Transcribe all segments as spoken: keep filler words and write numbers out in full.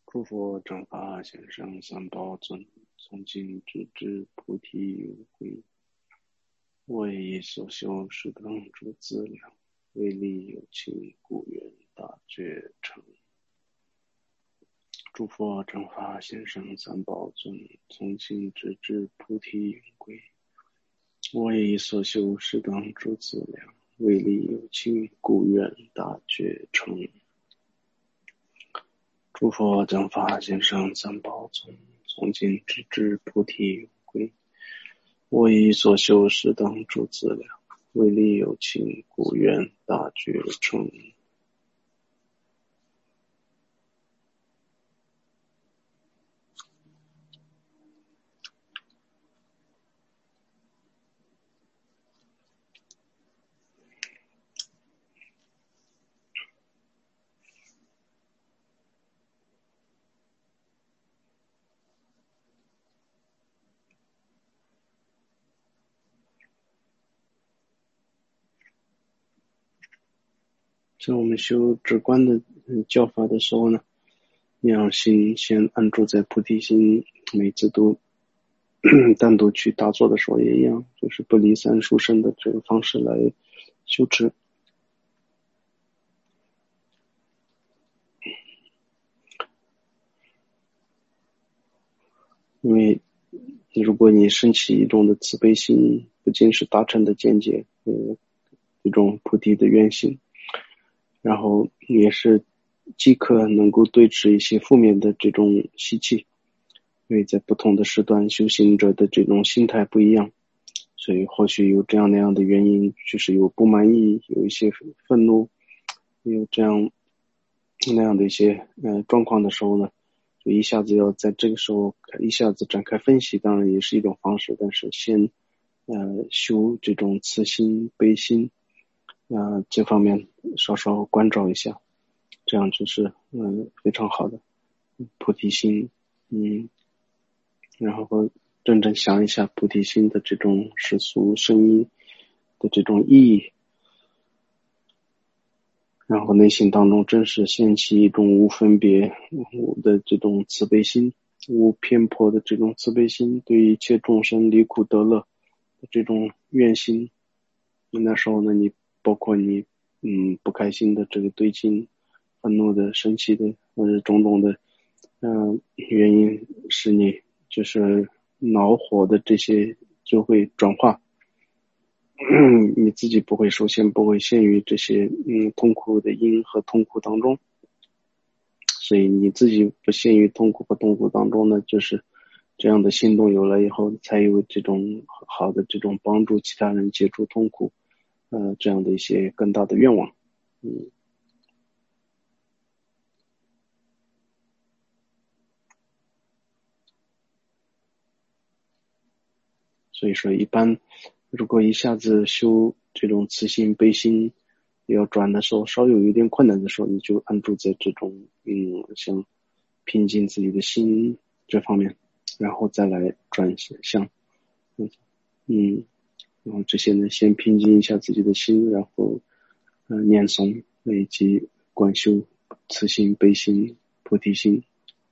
诸佛正法贤圣三宝尊，从今直至菩提有归。为所修是等诸资粮，为利有情故愿大觉成。诸佛正法贤圣三宝尊，从今直至菩提有归。为所修是等诸资粮，为利有情故愿大觉成。诸佛正法贤圣三宝尊，从今直至菩提有归。我以所修是等诸资粮，为利有情故愿大觉成。在我们修止观的教法的时候呢，你让心先安住在菩提心，每次都单独去打坐的时候也一样，就是不离三殊胜的这个方式来修持。因为如果你升起一种的慈悲心，不仅是大乘的见解，呃，一种菩提的愿心，然后也是即刻能够对治一些负面的这种习气。因为在不同的时段修行者的这种心态不一样，所以或许有这样那样的原因，就是有不满意，有一些愤怒，有这样那样的一些呃状况的时候呢，就一下子要在这个时候一下子展开分析，当然也是一种方式，但是先呃修这种慈心悲心，呃这方面稍稍关照一下，这样就是嗯、呃、非常好的菩提心。嗯然后真正想一下菩提心的这种世俗声音的这种意义，然后内心当中真是掀起一种无分别无的这种慈悲心，无偏颇的这种慈悲心，对一切众生离苦得乐的这种愿心。那时候呢，你包括你嗯不开心的这个对境，愤怒的生气的或者种种的嗯、呃、原因，使你就是恼火的这些就会转化，你自己不会首先不会陷于这些嗯痛苦的因和痛苦当中，所以你自己不陷于痛苦和痛苦当中呢，就是这样的行动有了以后，才有这种好的这种帮助其他人解除痛苦，呃这样的一些更大的愿望。嗯。所以说一般如果一下子修这种慈心悲心要转的时候，稍有一点困难的时候，你就安住在这种嗯像平静自己的心这方面，然后再来转向嗯嗯然后这些呢先平静一下自己的心，然后呃念诵以及观修慈心悲心菩提心。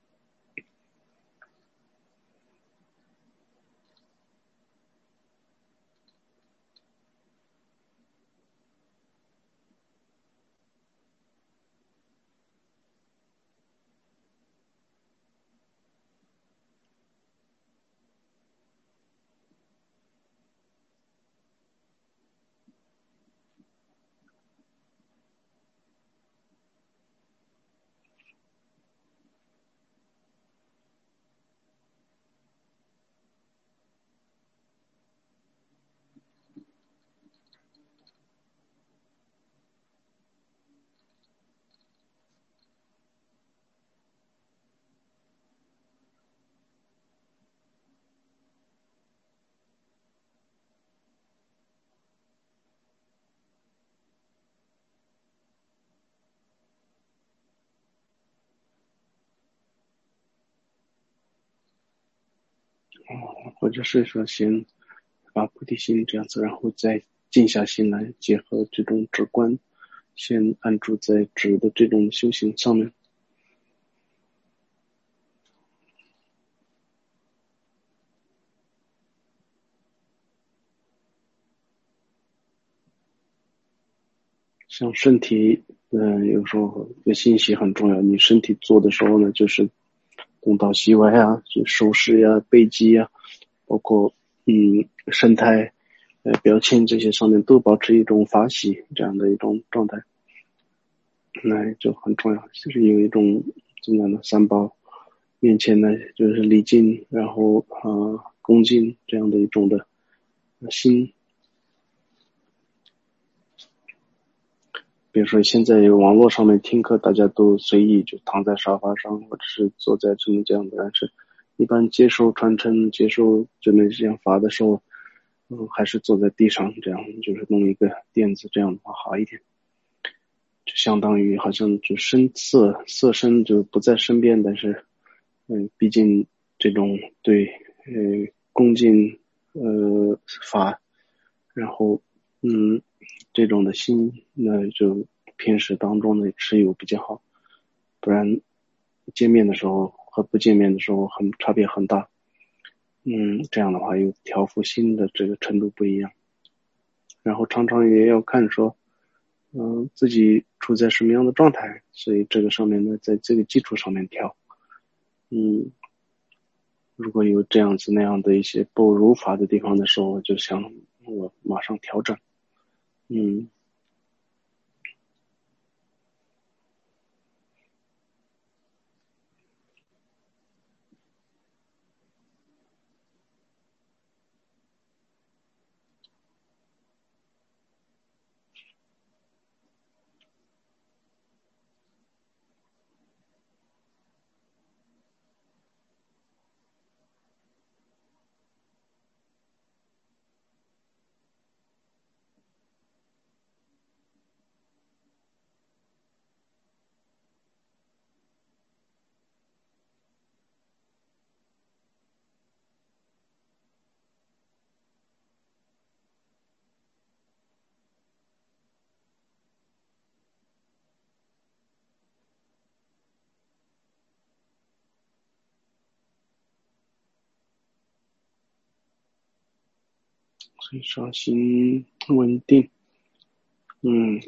或者是说先把菩提心这样子，然后再静下心来，结合这种止观，先安住在止的这种修行上面。 像身体，嗯、呃，有时候的信息很重要。你身体做的时候呢，就是东倒西歪啊，就手势呀、背肌呀，包括嗯神态、呃表情这些上面都保持一种法喜这样的一种状态，那就很重要。就是有一种怎么样的三宝面前呢，就是礼敬，然后啊、呃、恭敬这样的一种的心。比如说现在网络上面听课，大家都随意就躺在沙发上，或者是坐在这么这样的，但是一般接受传承、接受这么这样法的时候，嗯，还是坐在地上，这样就是弄一个垫子，这样的话好一点。就相当于好像就身色色身就不在身边，但是嗯，毕竟这种对呃恭敬呃法，然后嗯这种的心，那就平时当中的持有比较好，不然见面的时候和不见面的时候很差别很大。嗯，这样的话有调伏心的这个程度不一样，然后常常也要看说嗯、呃自己处在什么样的状态，所以这个上面呢，在这个基础上面调。嗯，如果有这样子那样的一些不如法的地方的时候，我就想我马上调整。嗯，所以说心稳定。嗯，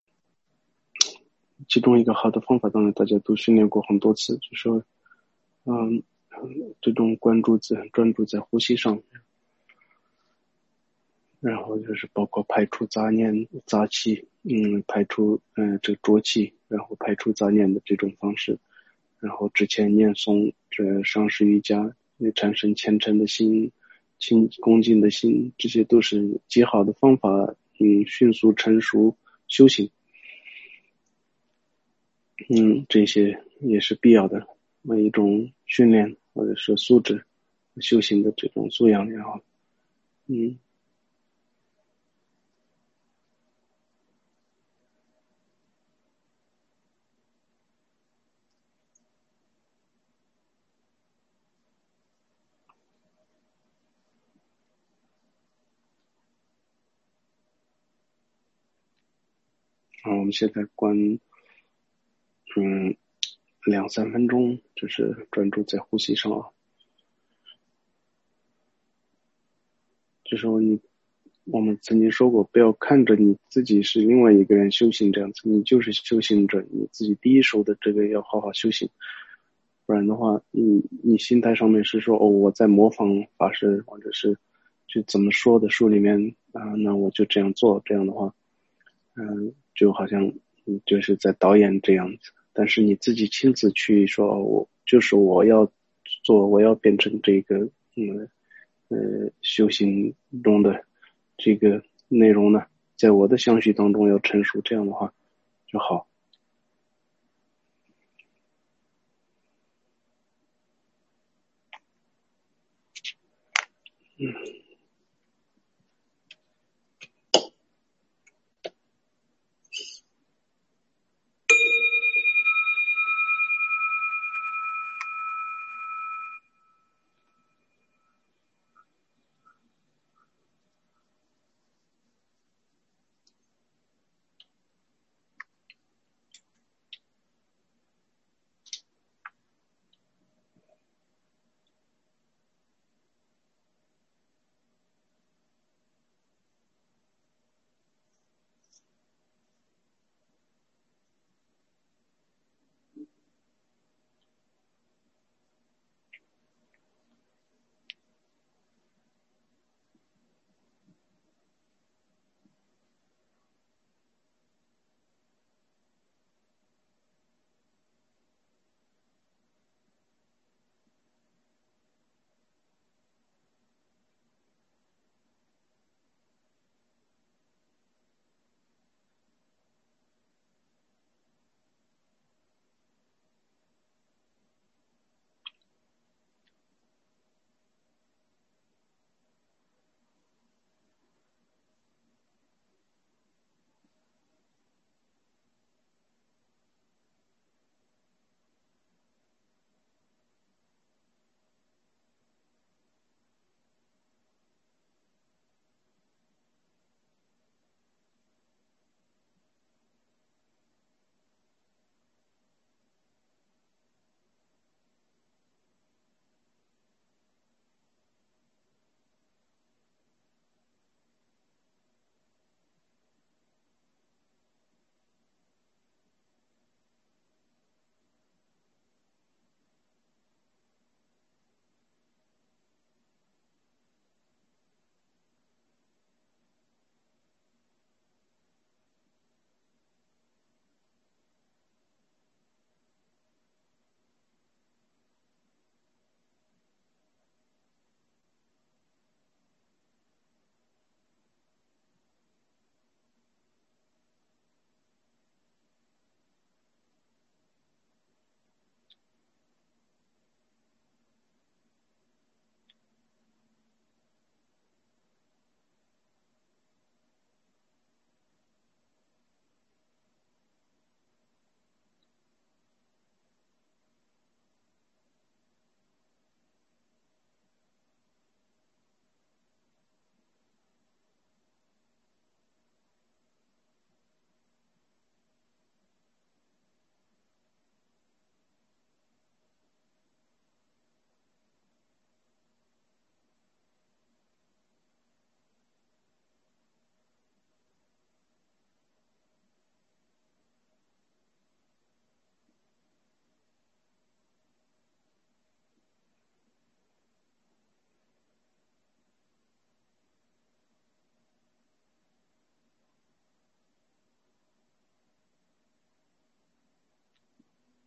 其中一个好的方法，当然大家都训练过很多次，就是说嗯，这种关注在专注在呼吸上，然后就是包括排除杂念、杂气，嗯，排除嗯、呃、这个浊气，然后排除杂念的这种方式，然后之前念诵这上师瑜伽，产生虔诚的心、清恭敬的心，这些都是极好的方法，嗯，迅速成熟修行，嗯，这些也是必要的，每一种训练或者是素质、修行的这种素养也好，嗯。啊，我们现在关，嗯，两三分钟，就是专注在呼吸上啊。就说你，我们曾经说过，不要看着你自己是另外一个人修行这样子，你就是修行者，你自己第一手的这个要好好修行，不然的话，你你心态上面是说哦，我在模仿法师，或者是就怎么说的书里面啊，那我就这样做，这样的话，嗯，就好像嗯就是在导演这样子。但是你自己亲自去说，哦我就是我要做，我要变成这个嗯呃修行中的这个内容呢，在我的相续当中要成熟，这样的话就好。嗯。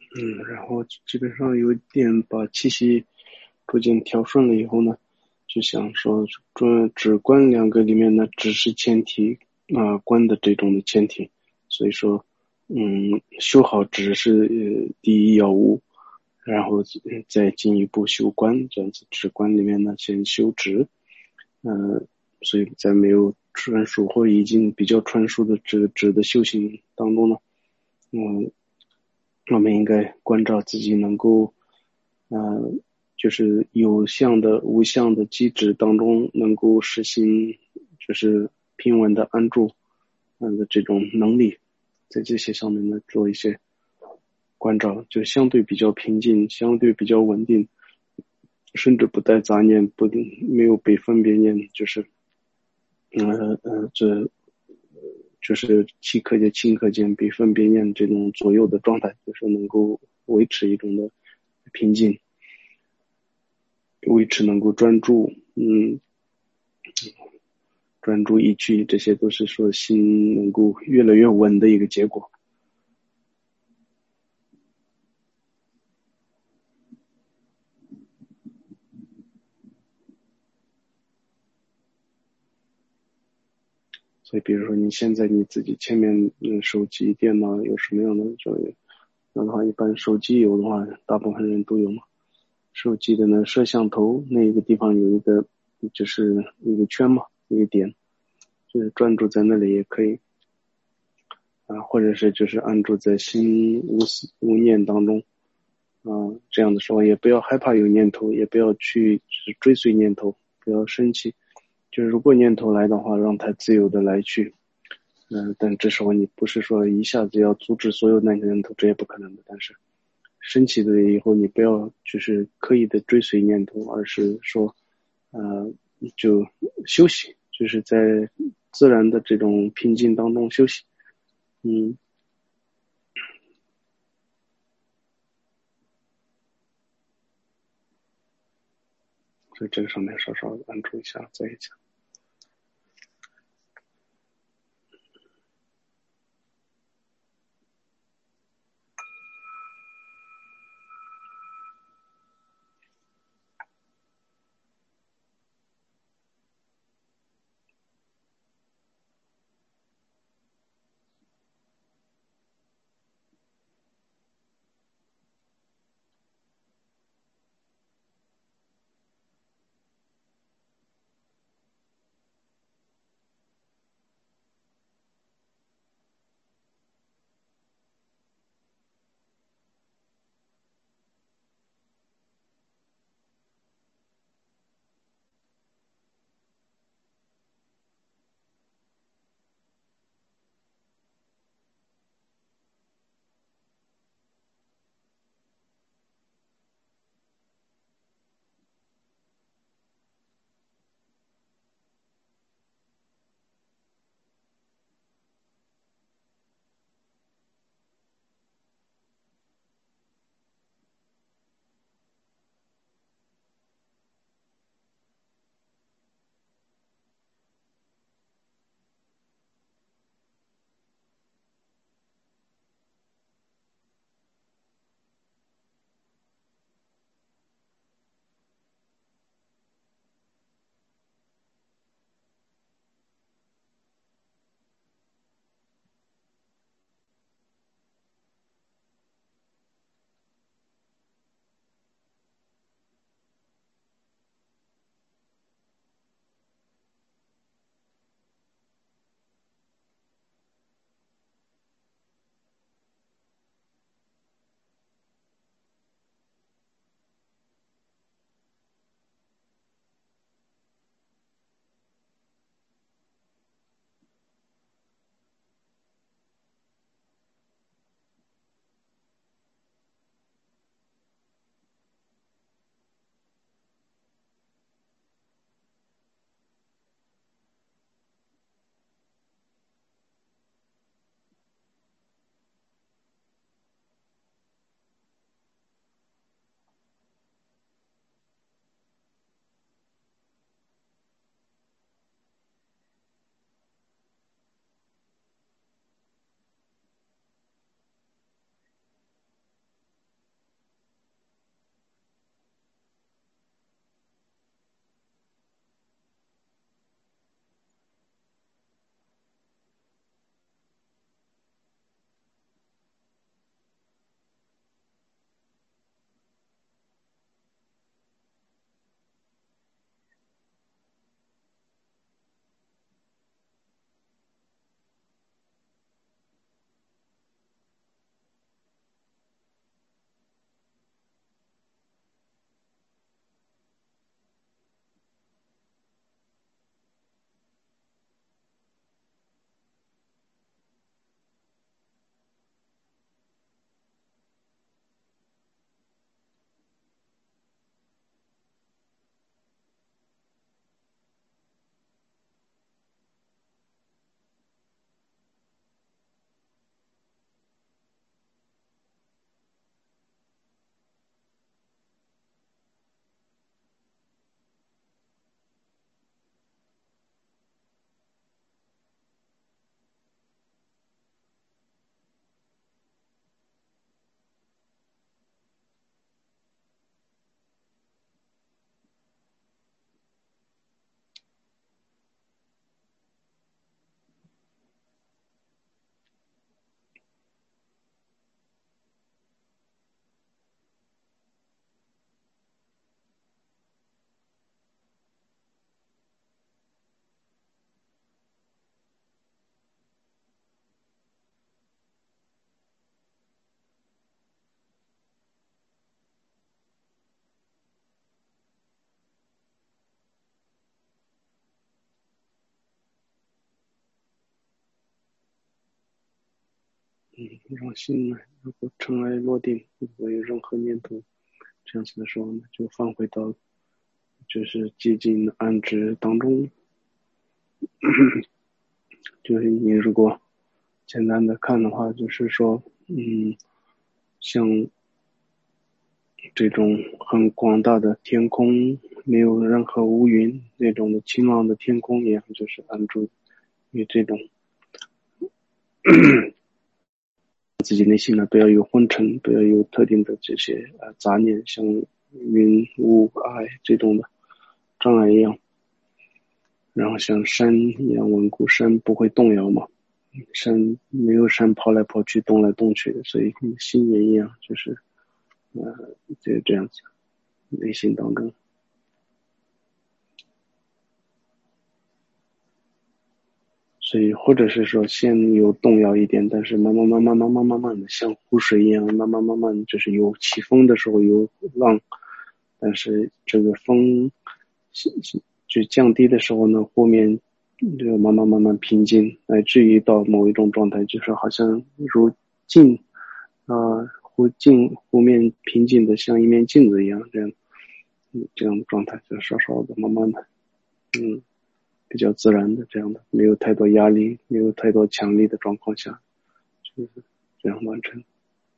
嗯，然后基本上有点把气息逐渐调顺了以后呢，就想说这止观两个里面呢，止是前提啊、呃，观的这种的前提，所以说嗯，修好止是呃第一要务，然后再进一步修观，这样子止观里面呢先修止，嗯、呃，所以在没有纯熟或已经比较纯熟的这个止的修行当中呢，嗯。我们应该关照自己能够，呃，就是有相的、无相的机制当中能够实行，就是平稳的安住，嗯的这种能力，在这些上面呢做一些关照，就相对比较平静，相对比较稳定，甚至不带杂念，不没有被分别念，就是，呃呃，这就是气课间、顷刻间被分别念这种左右的状态，就是能够维持一种的平静，维持能够专注，嗯，专注一句，这些都是说心能够越来越稳的一个结果。所以比如说你现在你自己前面嗯手机、电脑有什么样的这个，那的话一般手机有的话，大部分人都有嘛。手机的呢摄像头那个地方有一个就是一个圈嘛，一个点，就是专注在那里也可以啊，或者是就是安住在心无思无念当中啊，这样的时候也不要害怕有念头，也不要去就是追随念头，不要生气，就是如果念头来的话，让它自由的来去。嗯、呃，但这时候你不是说一下子要阻止所有那些念头，这也不可能的。但是升起的以后，你不要就是刻意的追随念头，而是说，呃，就休息，就是在自然的这种平静当中休息。嗯，所以这个上面稍稍关注一下，再讲。 让心呢，如果尘埃落定，如果有任何念头这样子的时候呢，就放回到就是接近暗值当中。就是你如果简单的看的话，就是说，嗯，像这种很广大的天空，没有任何乌云那种的晴朗的天空一样，就是安住于这种自己内心呢，不要有昏沉，不要有特定的这些呃杂念，像云雾霭这种的障碍一样，然后像山一样稳固，山不会动摇嘛，山没有山跑来跑去动来动去的，所以心也一样，就是呃就这样子，内心当中。所以或者是说先有动摇一点，但是慢慢慢慢慢慢慢慢的像湖水一样，慢慢慢慢就是有起风的时候有浪，但是这个风就降低的时候呢，湖面就慢慢慢慢平静，乃至于到某一种状态，就是好像如镜啊、呃、湖镜湖面平静的像一面镜子一样，这样这样的状态，就稍稍的慢慢的嗯。比较自然的这样的，没有太多压力，没有太多强力的状况下，就是这样完成。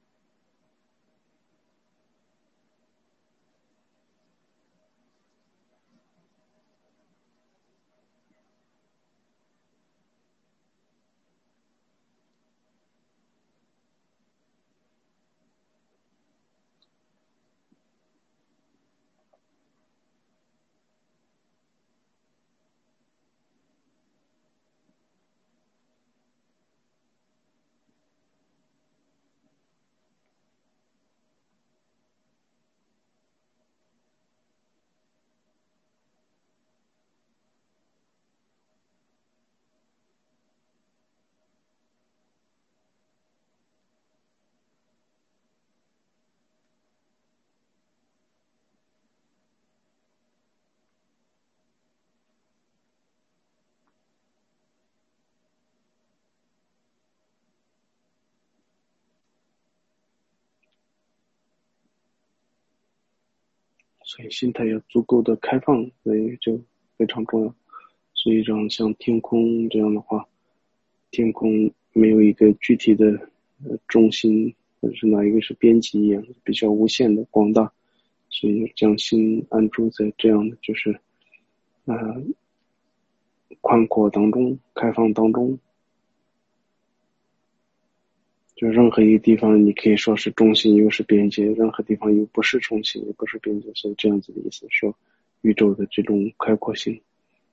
所以心态要足够的开放，所以就非常重要。所以这样像天空这样的话，天空没有一个具体的呃中心，或者是哪一个是边际一样，比较无限的广大，所以将心安住在这样的就是啊、呃、宽阔当中、开放当中。就任何一个地方，你可以说是中心，又是边界；任何地方又不是中心，也不是边界，所以这样子的意思，说宇宙的这种开阔性。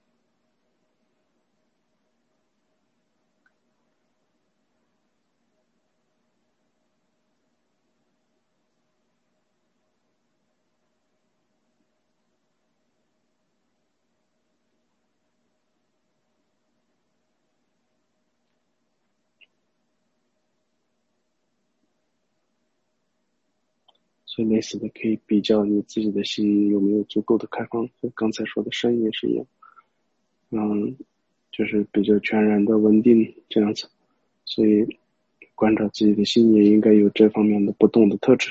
所以类似的可以比较你自己的心有没有足够的开放，和刚才说的身也是一样，嗯，就是比较全然的稳定这样子，所以观察自己的心也应该有这方面的不动的特质。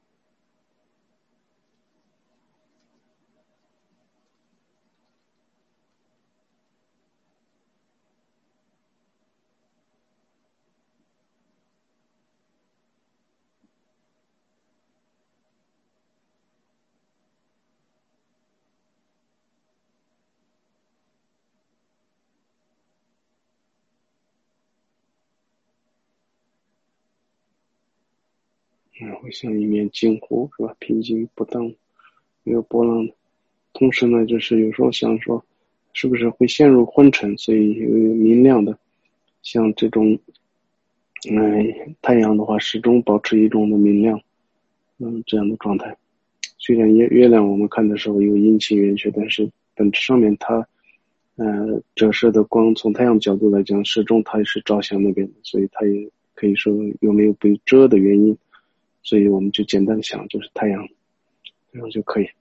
然后像一面镜湖是吧，平静不荡，没有波浪的。同时呢，就是有时候想说，是不是会陷入昏沉，所以有明亮的，像这种，嗯，太阳的话始终保持一种的明亮，嗯，这样的状态。虽然月月亮我们看的时候有阴晴圆缺，但是本质上面它，呃，折射的光从太阳角度来讲，始终它也是照向那边的，所以它也可以说有没有被遮的原因，所以我们就简单的想就是太阳，这样就可以。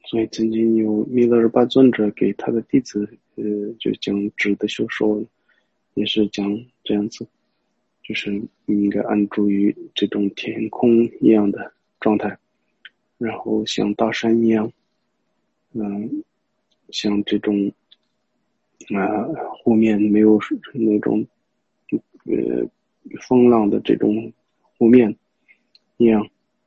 所以曾经有弥勒日巴尊者给他的弟子，呃，就讲智的修说，也是讲这样子，就是你应该安住于这种天空一样的状态，然后像大山一样，嗯、像这种啊、呃湖面没有那种呃风浪的这种湖面一样，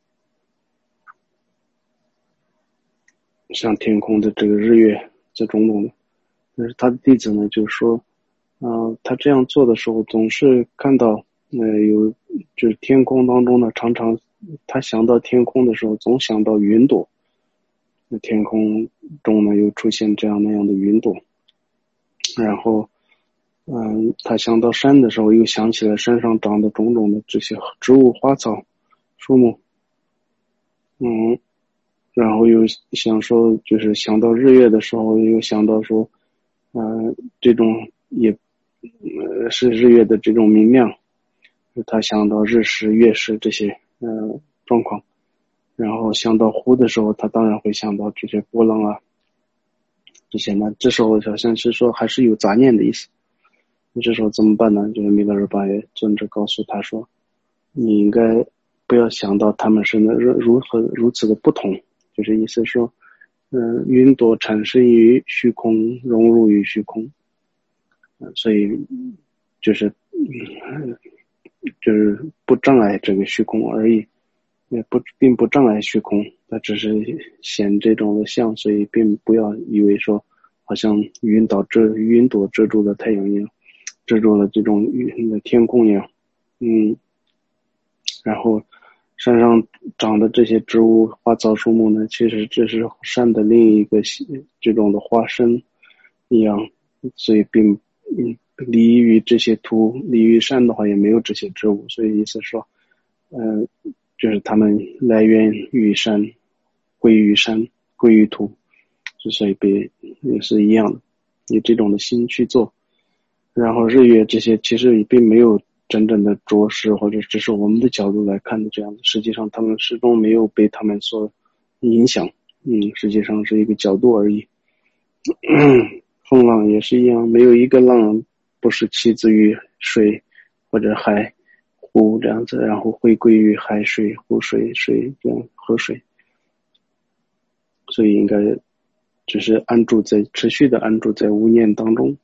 像天空的这个日月这种种的。但是他的弟子呢，就是说，啊、呃他这样做的时候，总是看到，呃，有就是天空当中呢，常常他想到天空的时候，总想到云朵，那天空中呢又出现这样那样的云朵，然后，嗯，他想到山的时候，又想起了山上长的种种的这些植物、花草、树木，嗯，然后又想说，就是想到日月的时候，又想到说，呃，这种也，呃，是日月的这种明亮，他想到日食、月食这些，呃，状况，然后想到湖的时候，他当然会想到这些波浪啊，这些呢，这时候好像是说还是有杂念的意思。这时候怎么办呢？就是弥勒日巴也尊者告诉他说，你应该不要想到他们是如如何如此的不同，就是意思说，嗯、呃，云朵产生于虚空，融入于虚空，呃、所以就是嗯，就是不障碍这个虚空而已，也不并不障碍虚空，它只是显这种的相，所以并不要以为说，好像云朵遮云朵遮住了太阳一样，遮住了这种云的天空一样，嗯。然后山上长的这些植物、花草树木呢，其实这是山的另一个这种的化身一样，所以并嗯离于这些土，离于山的话也没有这些植物，所以意思说，嗯、呃，就是它们来源于山，归于山，归于土，所以被也是一样的，以这种的心去做。然后日月这些其实也并没有真正的着实，或者只是我们的角度来看的这样子，实际上他们始终没有被他们所影响，嗯，实际上是一个角度而已。风浪也是一样，没有一个浪不是起自于水或者海湖这样子，然后回归于海水、湖水、水这样河水，所以应该只是安住在持续的安住在无念当中。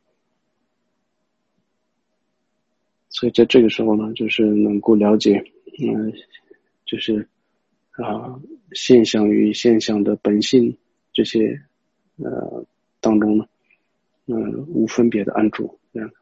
所以在这个时候呢，就是能够了解，嗯，就是啊，现象与现象的本性这些呃当中呢，嗯，无分别的安住，这样。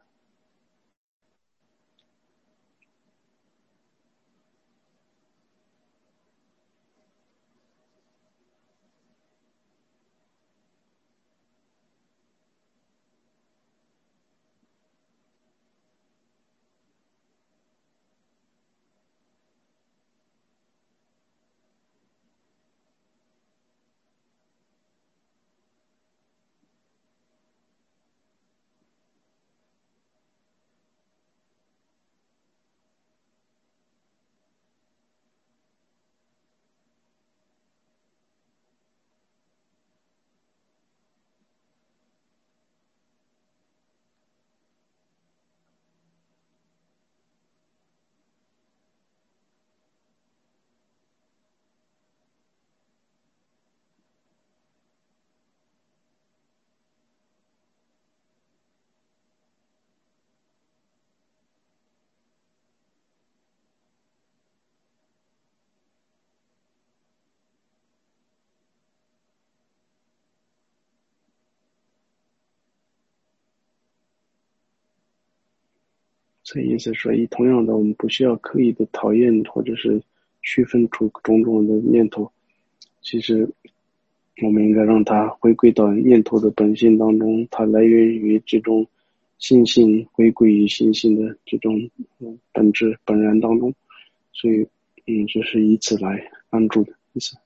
所以意思说，以同样的，我们不需要刻意的讨厌或者是区分出种种的念头，其实我们应该让它回归到念头的本性当中，它来源于这种心性，回归于心性的这种本质本然当中，所以嗯，就是以此来安住的意思。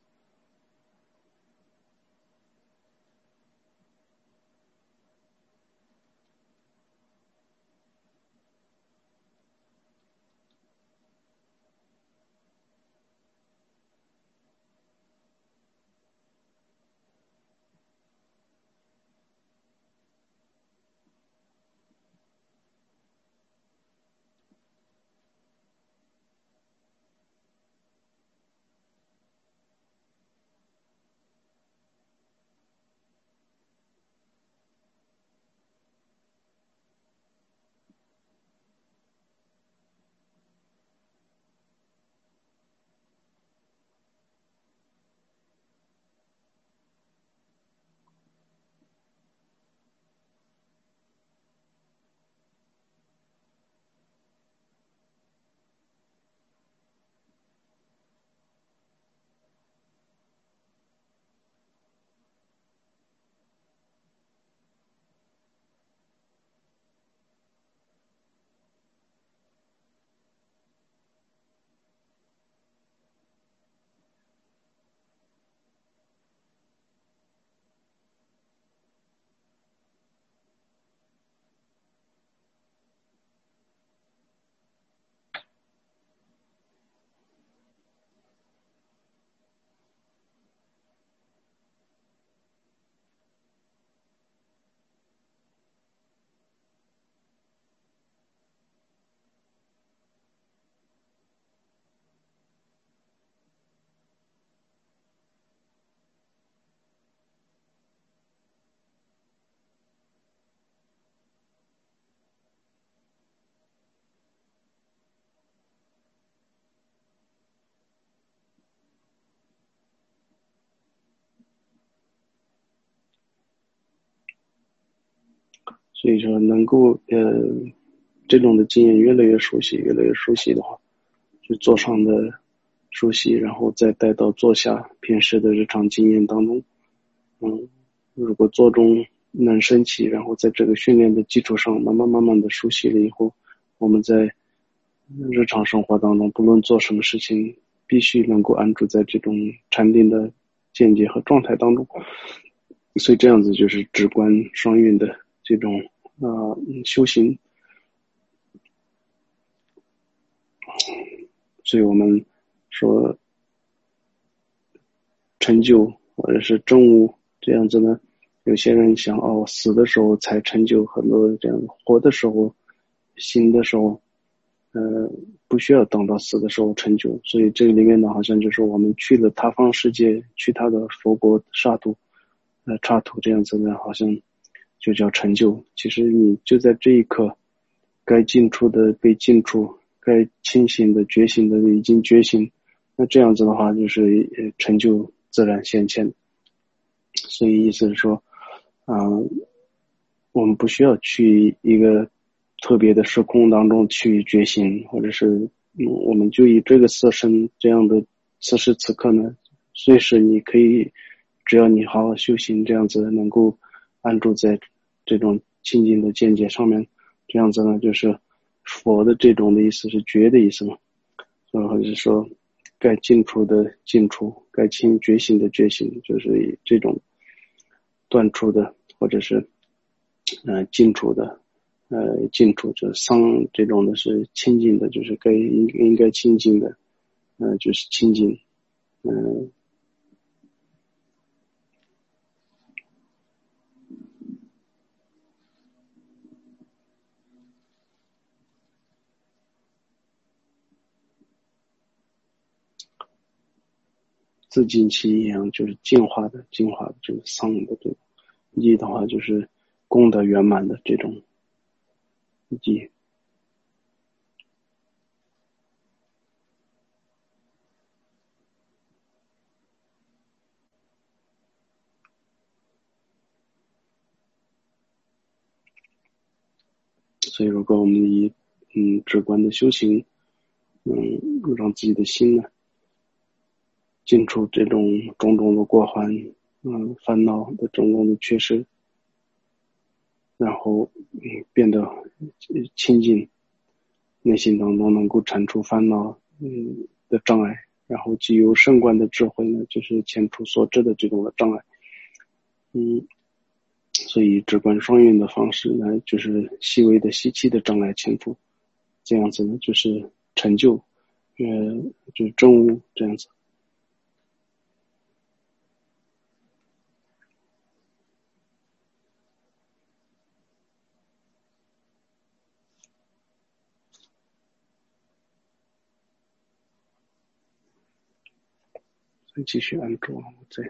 所以说能够呃这种的经验越来越熟悉，越来越熟悉的话，就坐上的熟悉，然后再带到坐下平时的日常经验当中。嗯，如果坐中能升起，然后在这个训练的基础上，慢慢慢慢的熟悉了以后，我们在日常生活当中，不论做什么事情，必须能够安住在这种禅定的见解和状态当中。所以这样子就是直观双运的这种呃修行。所以我们说成就或者是证悟这样子呢，有些人想哦死的时候才成就，很多这样活的时候行的时候呃不需要等到死的时候成就。所以这个里面呢好像就是我们去了他方世界，去他的佛国刹土呃刹土这样子呢，好像就叫成就。其实你就在这一刻，该进出的被进出，该清醒的觉醒的已经觉醒，那这样子的话就是呃成就自然显现。所以意思是说啊、呃，我们不需要去一个特别的时空当中去觉醒，或者是嗯，我们就以这个色身这样的此时此刻呢，随时你可以，只要你好好修行，这样子能够安住在这种清净的见解上面，这样子呢就是佛的这种的意思是觉的意思嘛，或者是说该进出的进出，该清觉醒的觉醒，就是以这种断除的或者是呃进出的呃进出，就是丧这种的是清净的，就是该应应该清净的呃就是清净。嗯、呃自净其一样，就是净化的净化的这个丧的这个意的话，就是功德圆满的这种意。所以如果我们以嗯直观的修行，嗯让自己的心呢进出这种种种的过患，嗯烦恼的种种的缺失，然后嗯变得清净，内心当中能够铲除烦恼嗯的障碍，然后具有圣观的智慧呢，就是前除所知的这种的障碍。嗯，所以直观双运的方式呢，就是细微的习气的障碍前除，这样子呢就是成就，呃，就是证悟这样子。所以继续安住，在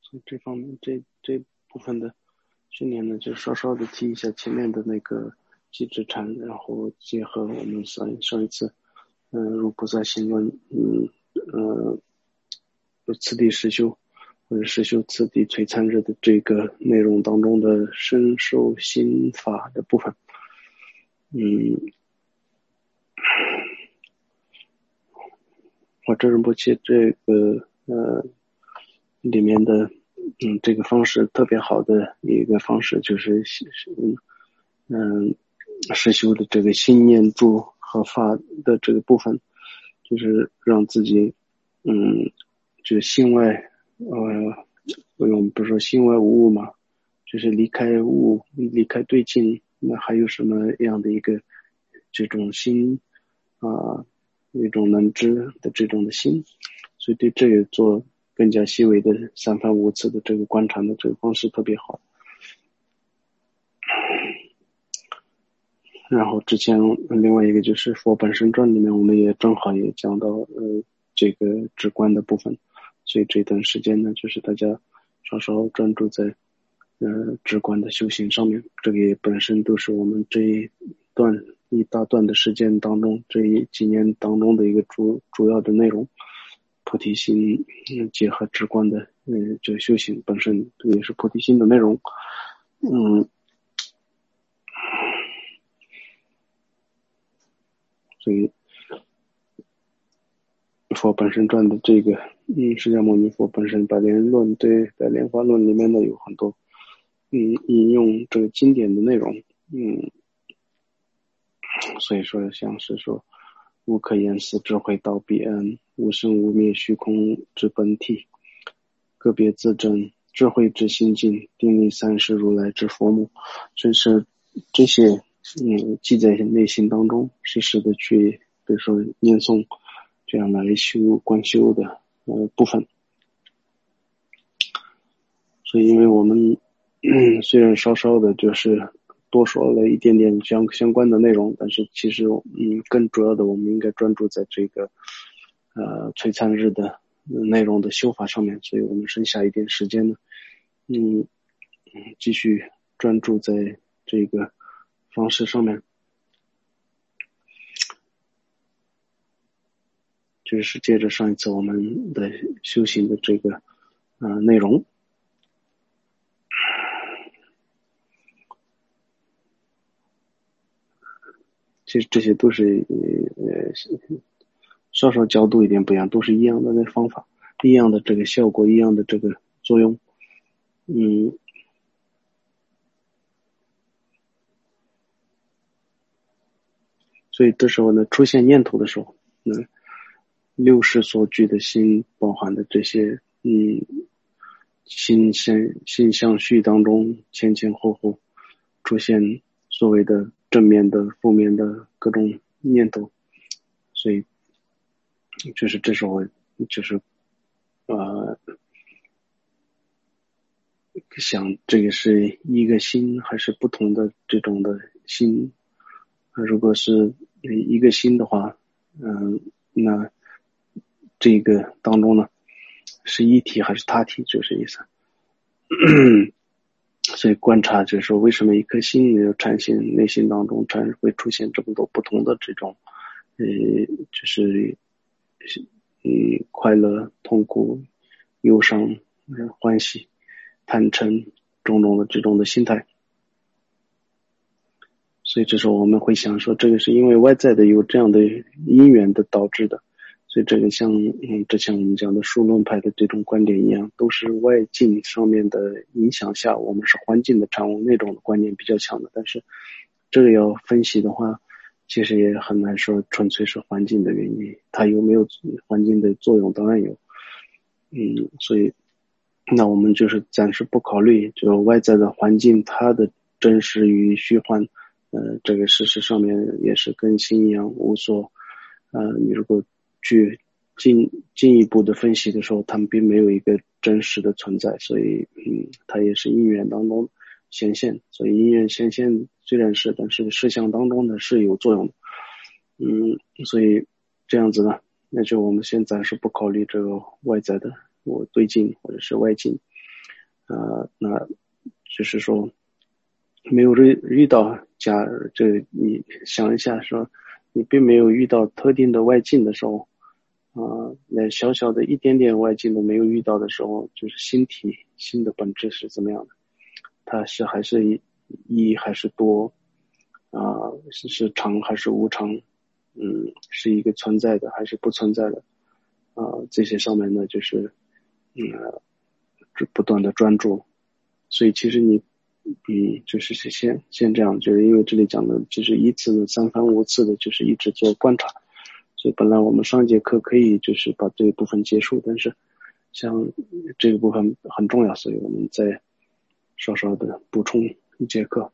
所以这方面这这部分的训练呢，就稍稍的提一下前面的那个机制禅，然后结合我们上上一次，嗯、呃，入菩萨行论，嗯呃，次第实修或者实修次第璀璨日的这个内容当中的深受心法的部分，嗯，我这仁波切这个呃里面的嗯这个方式特别好的一个方式就是嗯嗯实修的这个心念住和法的这个部分，就是让自己嗯就心外呃我们不是说心外无物嘛，就是离开物离开对境，那还有什么样的一个这种心啊、呃、一种能知的这种的心，所以对这个做更加细微的三番五次的这个观察的这个方式特别好。然后之前另外一个就是佛本身传里面我们也正好也讲到呃这个直观的部分，所以这段时间呢就是大家稍稍专注在呃直观的修行上面，这个也本身都是我们这一段一大段的时间当中这一几年当中的一个主主要的内容，菩提心、嗯、结合直观的嗯这个修行本身也是菩提心的内容。嗯所以佛本身传的这个嗯释迦牟尼佛本身百莲论对在莲花论里面呢有很多嗯引用这个经典的内容，嗯所以说像是说无可言思智慧道彼岸，无生无灭虚空之本体，个别自证智慧之心境，定力三世如来之佛母，所以是这些嗯记在内心当中，时时的去比如说念诵，这样来修观修的呃部分。所以因为我们嗯虽然稍稍的就是多说了一点点相相关的内容，但是其实嗯更主要的我们应该专注在这个呃璀璨日的内容的修法上面，所以我们剩下一点时间呢嗯继续专注在这个方式上面，就是接着上一次我们的修行的这个呃内容。其实这些都是呃稍稍角度一点不一样，都是一样的那方法，一样的这个效果，一样的这个作用。嗯，所以这时候呢，出现念头的时候，嗯，六识所具的心包含的这些，嗯，心相心相续当中前前后后出现所谓的正面的、负面的各种念头，所以就是这时候就是呃想这个是一个心还是不同的这种的心，如果是一个心的话，嗯，那这个当中呢是一体还是他体，就是意思。所以观察就是说为什么一颗心没有产生内心当中产会出现这么多不同的这种呃就是嗯快乐、痛苦、忧伤、欢喜、坦诚种种的这种的心态。所以这时候我们会想说，这个是因为外在的有这样的因缘的导致的，所以这个像嗯之前我们讲的数论派的这种观点一样，都是外境上面的影响下，我们是环境的产物那种的观念比较强的。但是这个要分析的话，其实也很难说纯粹是环境的原因，它有没有环境的作用，当然有。嗯，所以那我们就是暂时不考虑就外在的环境它的真实与虚幻。呃，这个事实上面也是跟心一样无所，呃，你如果去进进一步的分析的时候，他们并没有一个真实的存在，所以，嗯，它也是因缘当中显现，所以因缘显现虽然是，但是事项当中呢是有作用的，嗯，所以这样子呢，那就我们先暂时不考虑这个外在的我对境或者是外境， 呃，那就是说没有遇遇到家，这你想一下说，你并没有遇到特定的外境的时候，啊、呃，那小小的一点点外境都没有遇到的时候，就是心体心的本质是怎么样的？它是还是一还是多？啊、呃，是是常还是无常？嗯，是一个存在的还是不存在的？啊、呃，这些上面呢，就是嗯，不断的专注。所以其实你，嗯，就是先先这样，就是因为这里讲的就是一次的、三番五次的，就是一直做观察。所以本来我们上一节课可以就是把这一部分结束，但是像这个部分很重要，所以我们再稍稍的补充一节课。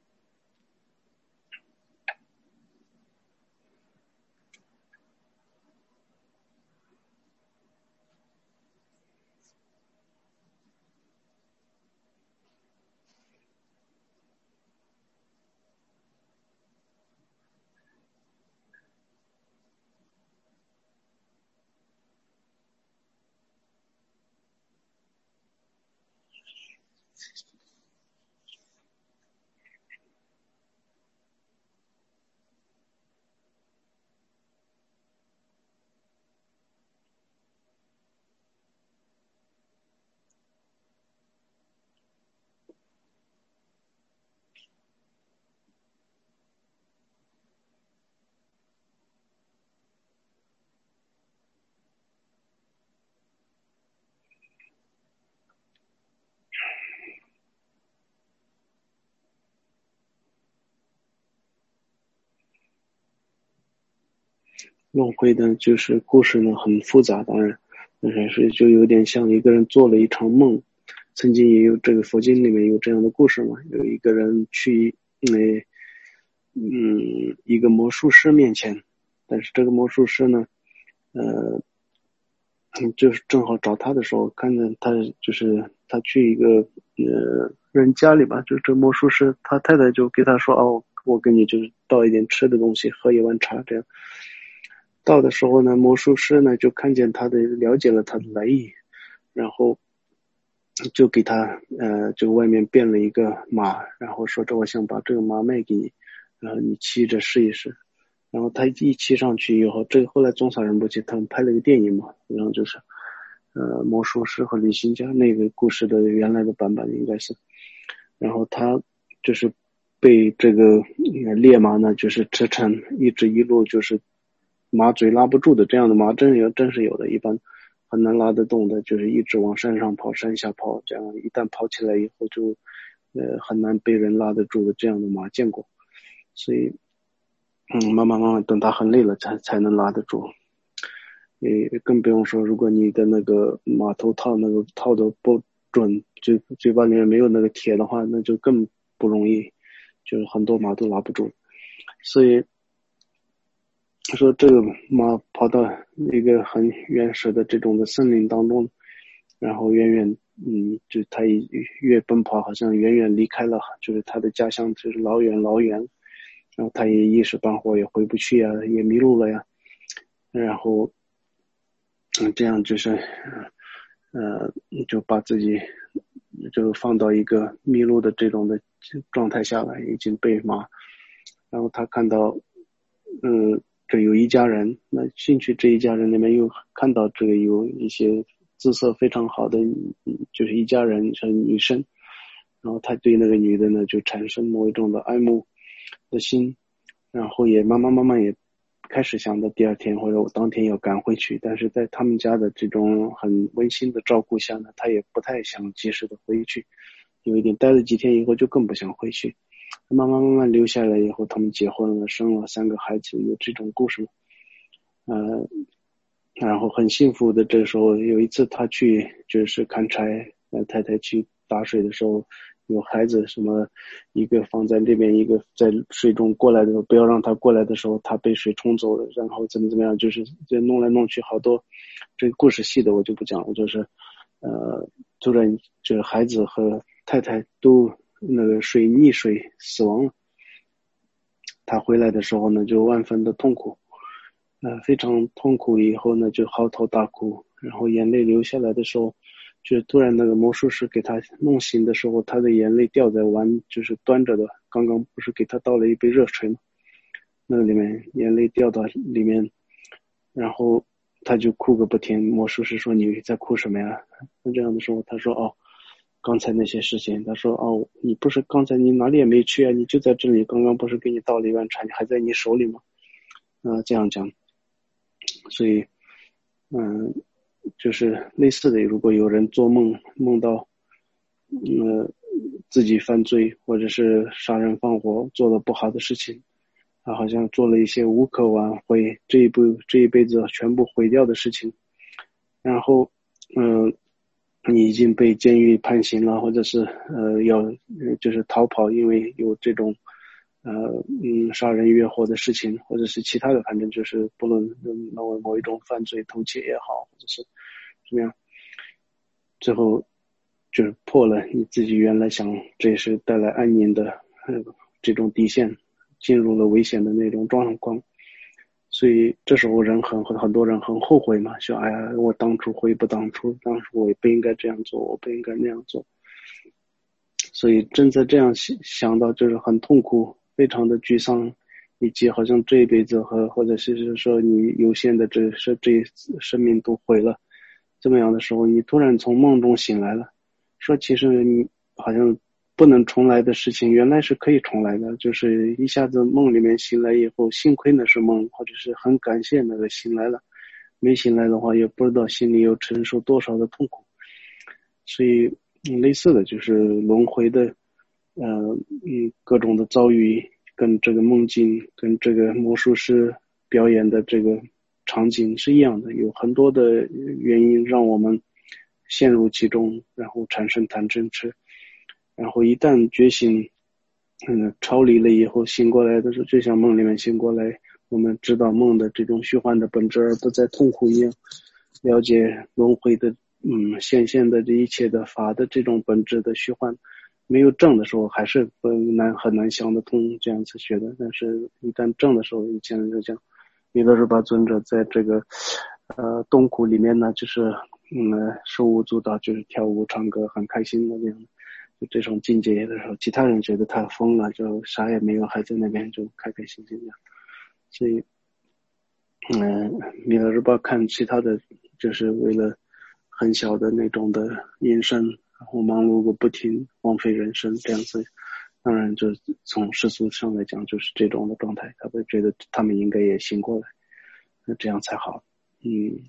轮回的就是故事呢很复杂，当然，但是就有点像一个人做了一场梦。曾经也有这个佛经里面有这样的故事嘛，有一个人去那嗯一个魔术师面前，但是这个魔术师呢，呃，就是正好找他的时候，看见他就是他去一个呃人家里吧，就这魔术师他太太就给他说哦，我给你就是倒一点吃的东西，喝一碗茶这样。到的时候呢，魔术师呢就看见他的，了解了他的来意，然后就给他呃，就外面变了一个马，然后说这我想把这个马卖给你，然后你骑着试一试。然后他一骑上去以后，这个后来中萨仁波切他们拍了个电影嘛，然后就是呃魔术师和旅行家那个故事的原来的版本应该是，然后他就是被这个烈马呢就是驰骋，一直一路就是马嘴拉不住的，这样的马真有真是有的，一般很难拉得动的，就是一直往山上跑山下跑，这样一旦跑起来以后就呃很难被人拉得住的，这样的马见过。所以嗯慢慢慢慢等他很累了才才能拉得住。也更不用说如果你的那个马头套那个套的不准，嘴嘴巴里面没有那个铁的话，那就更不容易，就是很多马都拉不住。所以说这个马跑到一个很原始的这种的森林当中，然后远远嗯，就他越奔跑好像远远离开了，就是他的家乡，就是老远老远，然后他也一时半会也回不去呀，也迷路了呀，然后嗯这样就是呃就把自己就放到一个迷路的这种的状态下来，已经被马，然后他看到嗯这有一家人，那进去这一家人里面又看到这个有一些姿色非常好的，就是一家人是女生，然后他对那个女的呢就产生某一种的爱慕的心，然后也慢慢慢慢也开始想到第二天或者我当天要赶回去，但是在他们家的这种很温馨的照顾下呢，他也不太想及时的回去，有一点待了几天以后就更不想回去。慢慢慢慢留下来以后，他们结婚了，生了三个孩子，有这种故事。呃，然后很幸福的，这时候有一次他去就是砍柴，呃，太太去打水的时候，有孩子什么，一个放在那边，一个在水中过来的时候，不要让他过来的时候，他被水冲走了，然后怎么怎么样，就是就弄来弄去好多，这个故事细的我就不讲了，就是呃，突然这孩子和太太都那个水溺水死亡了，他回来的时候呢，就万分的痛苦。呃，非常痛苦，以后呢就嚎啕大哭，然后眼泪流下来的时候， 就是突然那个魔术师给他弄醒的时候，他的眼泪掉在碗，就是端着的，刚刚不是给他倒了一杯热水吗？那个里面眼泪掉到里面，然后他就哭个不停。魔术师说你在哭什么呀？那这样的时候他说哦，刚才那些事情。他说哦，你不是刚才你哪里也没去啊，你就在这里，刚刚不是给你倒了一碗茶，还在你手里吗？啊、呃，这样讲。所以嗯，就是类似的，如果有人做梦梦到呃自己犯罪或者是杀人放火做了不好的事情，他好像做了一些无可挽回，这一步这一辈子全部毁掉的事情，然后嗯、呃，你已经被监狱判刑了，或者是呃要就是逃跑，因为有这种呃嗯杀人越货的事情，或者是其他的，反正就是不论某某一种犯罪偷窃也好，或者是怎么样，最后就是破了你自己原来想这是带来安宁的呃这种底线，进入了危险的那种状况。所以这时候人很很多人很后悔嘛，说哎呀，我当初悔不当初，当初我也不应该这样做，我不应该那样做。所以正在这样想到，就是很痛苦，非常的沮丧，以及好像这一辈子和或者是说你有限的这这这生命都毁了，这么样的时候，你突然从梦中醒来了，说其实你好像不能重来的事情，原来是可以重来的，就是一下子梦里面醒来以后，幸亏那是梦，或者是很感谢那个醒来了，没醒来的话，也不知道心里有承受多少的痛苦。所以类似的就是轮回的呃嗯各种的遭遇，跟这个梦境跟这个魔术师表演的这个场景是一样的，有很多的原因让我们陷入其中，然后产生贪嗔痴，然后一旦觉醒嗯超离了以后，醒过来的时候就像梦里面醒过来，我们知道梦的这种虚幻的本质，而不再痛苦一样，了解轮回的嗯显现的这一切的法的这种本质的虚幻。没有证的时候还是很难很难想得通这样子学的，但是一旦证的时候，以前人就讲弥勒日巴尊者在这个呃洞窟里面呢，就是嗯手舞足蹈，就是跳舞唱歌很开心的这样，就这种境界的时候，其他人觉得他疯了，就啥也没有，还在那边就开开心心的。所以嗯、呃，弥勒日巴看其他的，就是为了很小的那种的营生，然后忙碌个不停，荒废人生这样子。当然，就从世俗上来讲，就是这种的状态，他会觉得他们应该也醒过来，那这样才好。嗯。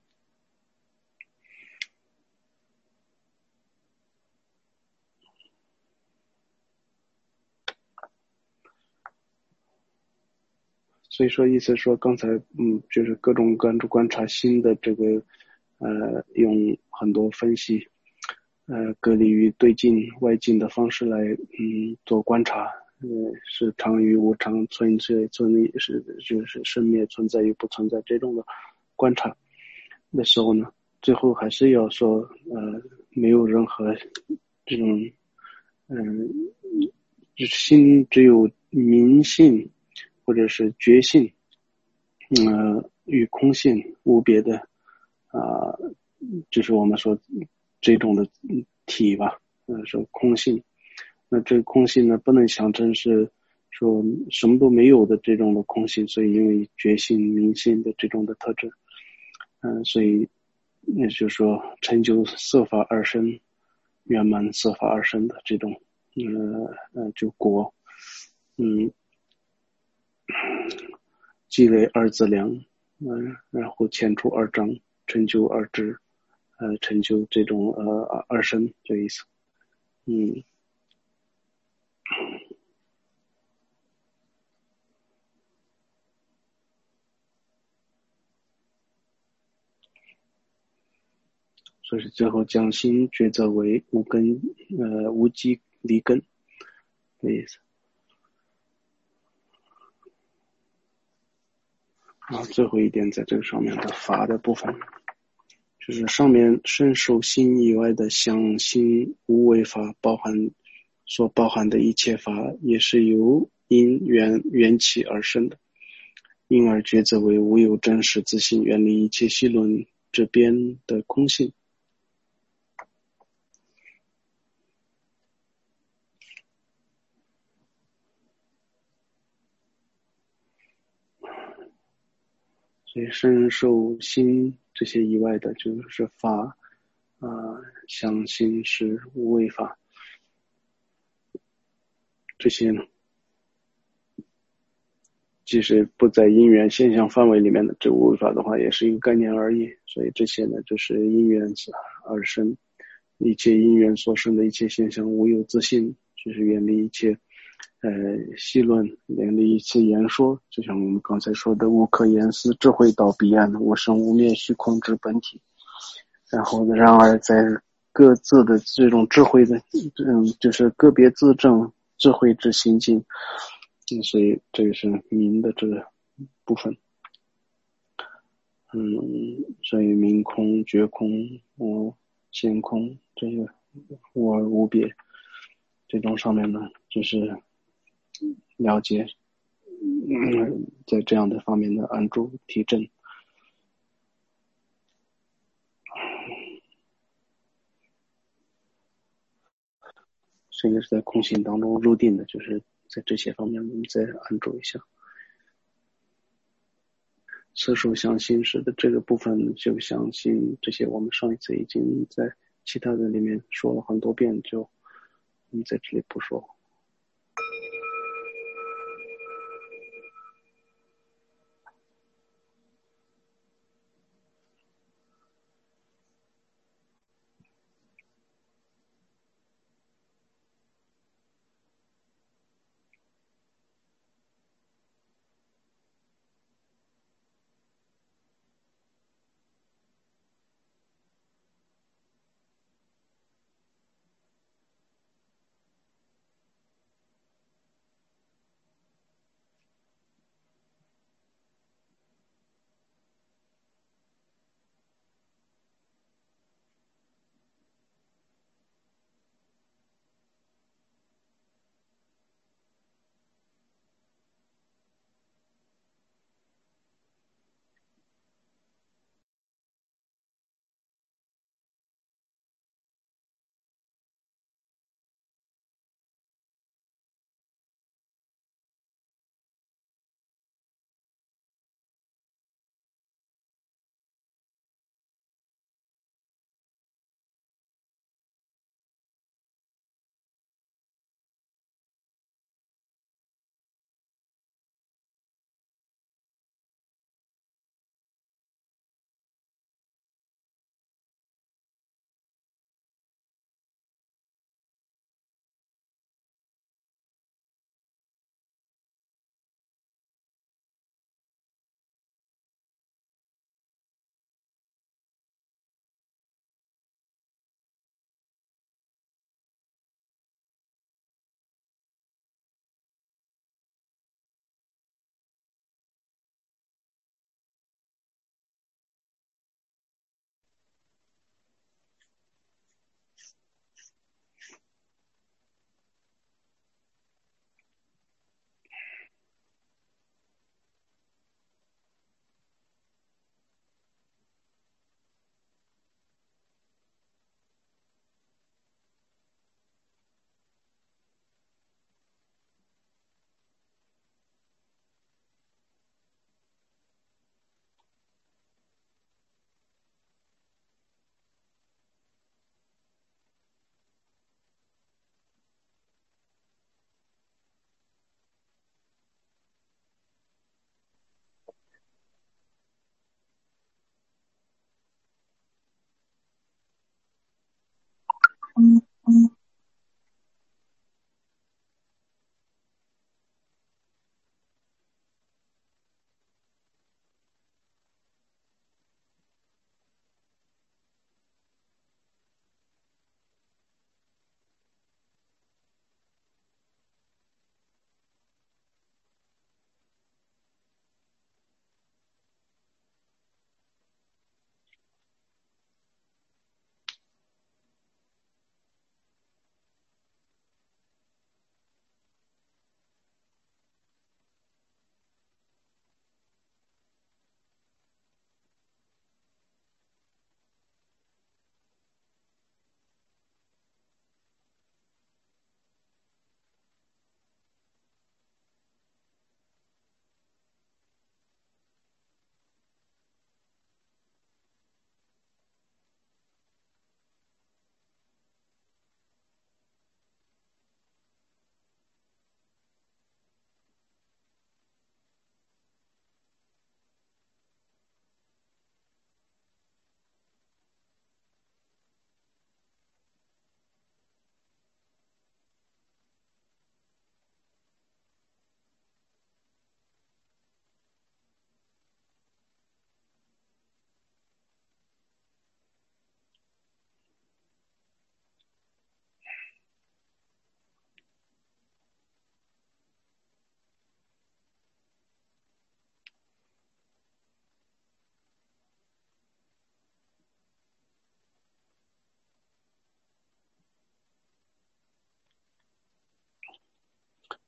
所以说，意思说刚才嗯，就是各种关注观察新的这个呃，用很多分析。呃，隔离于对境外境的方式来，嗯，做观察，呃，是常与无常，存是存是就是生灭存在与不存在这种的观察的时候呢，最后还是要说，呃，没有任何这种，嗯、呃，心只有明性或者是觉性，呃，与空性无别的，啊、呃，就是我们说这种的体吧，呃，说空性。那这个空性呢，不能象征是说什么都没有的这种的空性，所以因为觉性、明性的这种的特质，嗯、呃，所以也就是说成就色法二身，圆满色法二身的这种，呃呃，就果，嗯，积累二资粮，嗯、呃，然后前出二章，成就二智，呃，成就这种呃二身这意思，嗯。所以最后将心抉择为无根，呃，无机离根的意思。啊，最后一点在这个上面的法的部分，就是上面身受心以外的相心无为法，包含所包含的一切法，也是由因缘缘起而生的，因而抉择为无有真实自性，远离一切戏论这边的空性。 所以身受心这些以外的，就是法啊、呃，相心是无为法，这些呢，即使不在因缘现象范围里面的这无为法的话，也是一个概念而已。所以这些呢，就是因缘而生，一切因缘所生的一切现象，无有自性，就是远离一切呃细论，远离一切言说。就像我们刚才说的，无可言思，智慧到彼岸，无生无灭，虚空之本体。然后，然而在各自的这种智慧的，嗯，就是个别自证智慧之心境，嗯，所以这个是明的这个部分。嗯，所以明空、觉空、无现空，这个无而无别，这种上面呢，就是了解，嗯，在这样的方面的安住提振。这个是在空性当中入定的，就是在这些方面我们再安住一下。色受想行识的这个部分，就相信这些我们上一次已经在其他的里面说了很多遍，就我们在这里不说。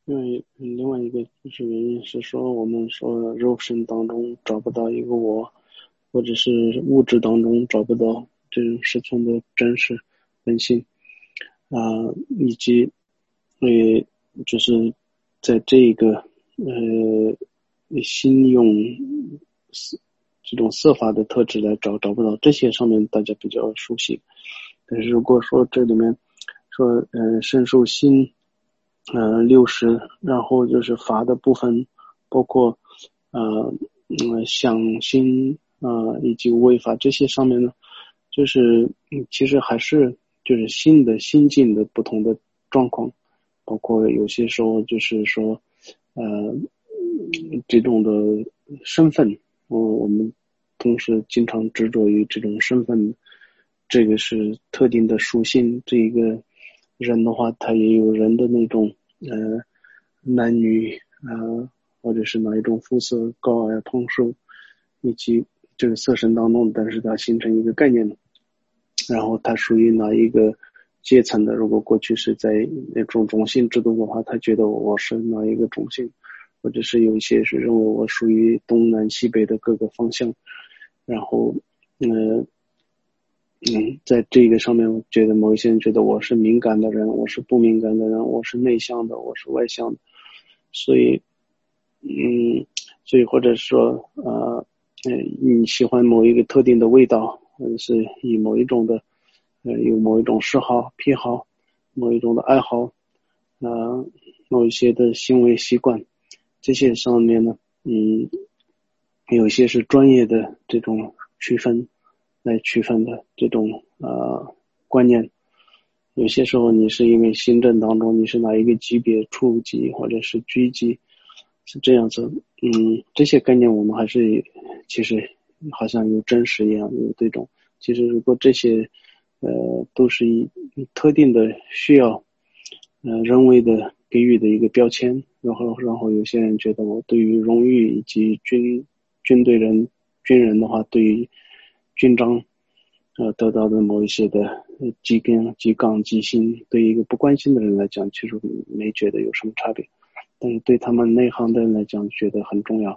因为另外一个就是原因是说，我们说肉身当中找不到一个我，或者是物质当中找不到这种实存的真实本性啊、呃以及呃就是在这个呃心用色这种色法的特质来找找不到，这些上面大家比较熟悉。但是如果说这里面说呃深受心呃六识，然后就是法的部分，包括呃嗯想心呃以及无为法这些上面呢，就是嗯其实还是就是心的心境的不同的状况，包括有些时候就是说呃这种的身份，嗯我们同时经常执着于这种身份，这个是特定的属性。这一个人的话，他也有人的那种呃男女呃或者是哪一种肤色高矮胖瘦，以及这个色身当中，但是它形成一个概念，然后它属于哪一个阶层的。如果过去是在那种种姓制度的话，他觉得我是哪一个种姓，或者是有一些是认为我属于东南西北的各个方向。然后呃嗯，在这个上面，我觉得某一些人觉得我是敏感的人，我是不敏感的人，我是内向的，我是外向的，所以，嗯，所以或者说，呃，呃，你喜欢某一个特定的味道，或者是以某一种的，呃，有某一种嗜好、癖好，某一种的爱好，呃，某一些的行为习惯，这些上面呢，嗯，有些是专业的这种区分来区分的这种呃观念，有些时候你是因为行政当中你是哪一个级别处级或者是局级是这样子，嗯，这些概念我们还是其实好像有真实一样，有这种其实如果这些呃都是以特定的需要呃人为的给予的一个标签，然后然后有些人觉得我对于荣誉以及军军队人军人的话，对于军章呃得到的某一些的呃激根激杠激心，对于一个不关心的人来讲，其实没觉得有什么差别，但是对他们内行的人来讲，觉得很重要。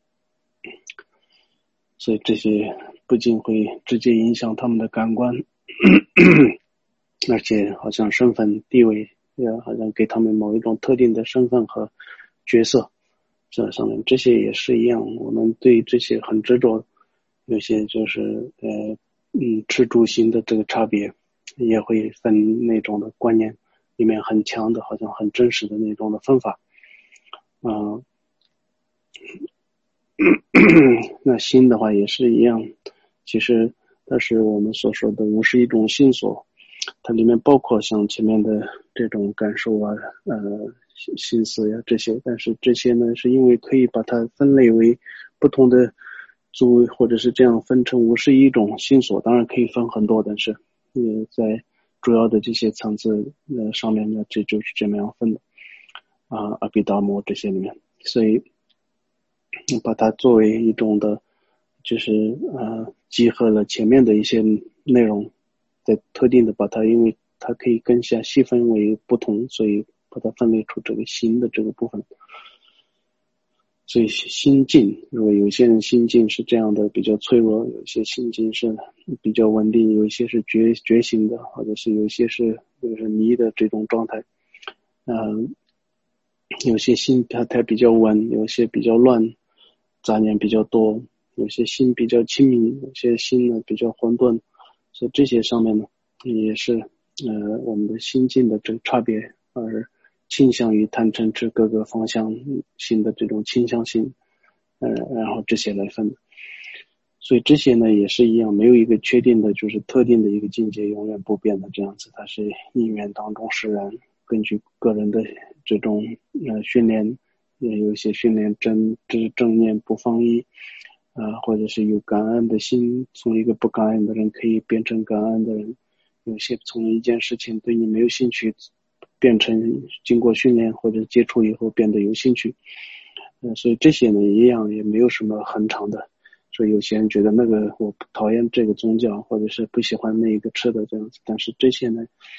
所以这些不仅会直接影响他们的感官，而且好像身份地位也好像给他们某一种特定的身份和角色，这上面这些也是一样，我们对这些很执着，有些就是呃嗯吃住行的这个差别，也会分那种的观念里面很强的，好像很真实的那种的分法，嗯、呃，那心的话也是一样，其实它是我们所说的五十一种心所，它里面包括像前面的这种感受啊，呃，心思呀这些，但是这些呢，是因为可以把它分类为不同的组，或者是这样分成五十一种心所，当然可以分很多，但是呃，在主要的这些层次呃上面呢，这就是这么样分的啊，阿毗达摩这些里面，所以把它作为一种的，就是呃集合了前面的一些内容，在特定的把它，因为它可以更加细分为不同，所以把它分类出这个心的这个部分。所以心境，如果有些人心境是这样的比较脆弱，有些心境是比较稳定，有一些是觉觉醒的，或者是有一些是就是迷的这种状态。嗯、呃，有些心它它比较稳，有些比较乱，杂念比较多，有些心比较清明，有些心呢比较混沌，所以这些上面呢也是呃我们的心境的这个差别，而倾向于贪嗔痴各个方向性的这种倾向性，呃然后这些来分。所以这些呢也是一样，没有一个确定的就是特定的一个境界永远不变的这样子，它是因缘当中使然，根据个人的这种呃训练，也有一些训练正知正念不放逸啊、呃，或者是有感恩的心，从一个不感恩的人可以变成感恩的人，有些从一件事情对你没有兴趣变成经过训练或者接触以后变得有兴趣，呃，所以这些呢一样也没有什么很长的。所以有些人觉得那个我讨厌这个宗教，或者是不喜欢那一个吃的这样子，但是这些呢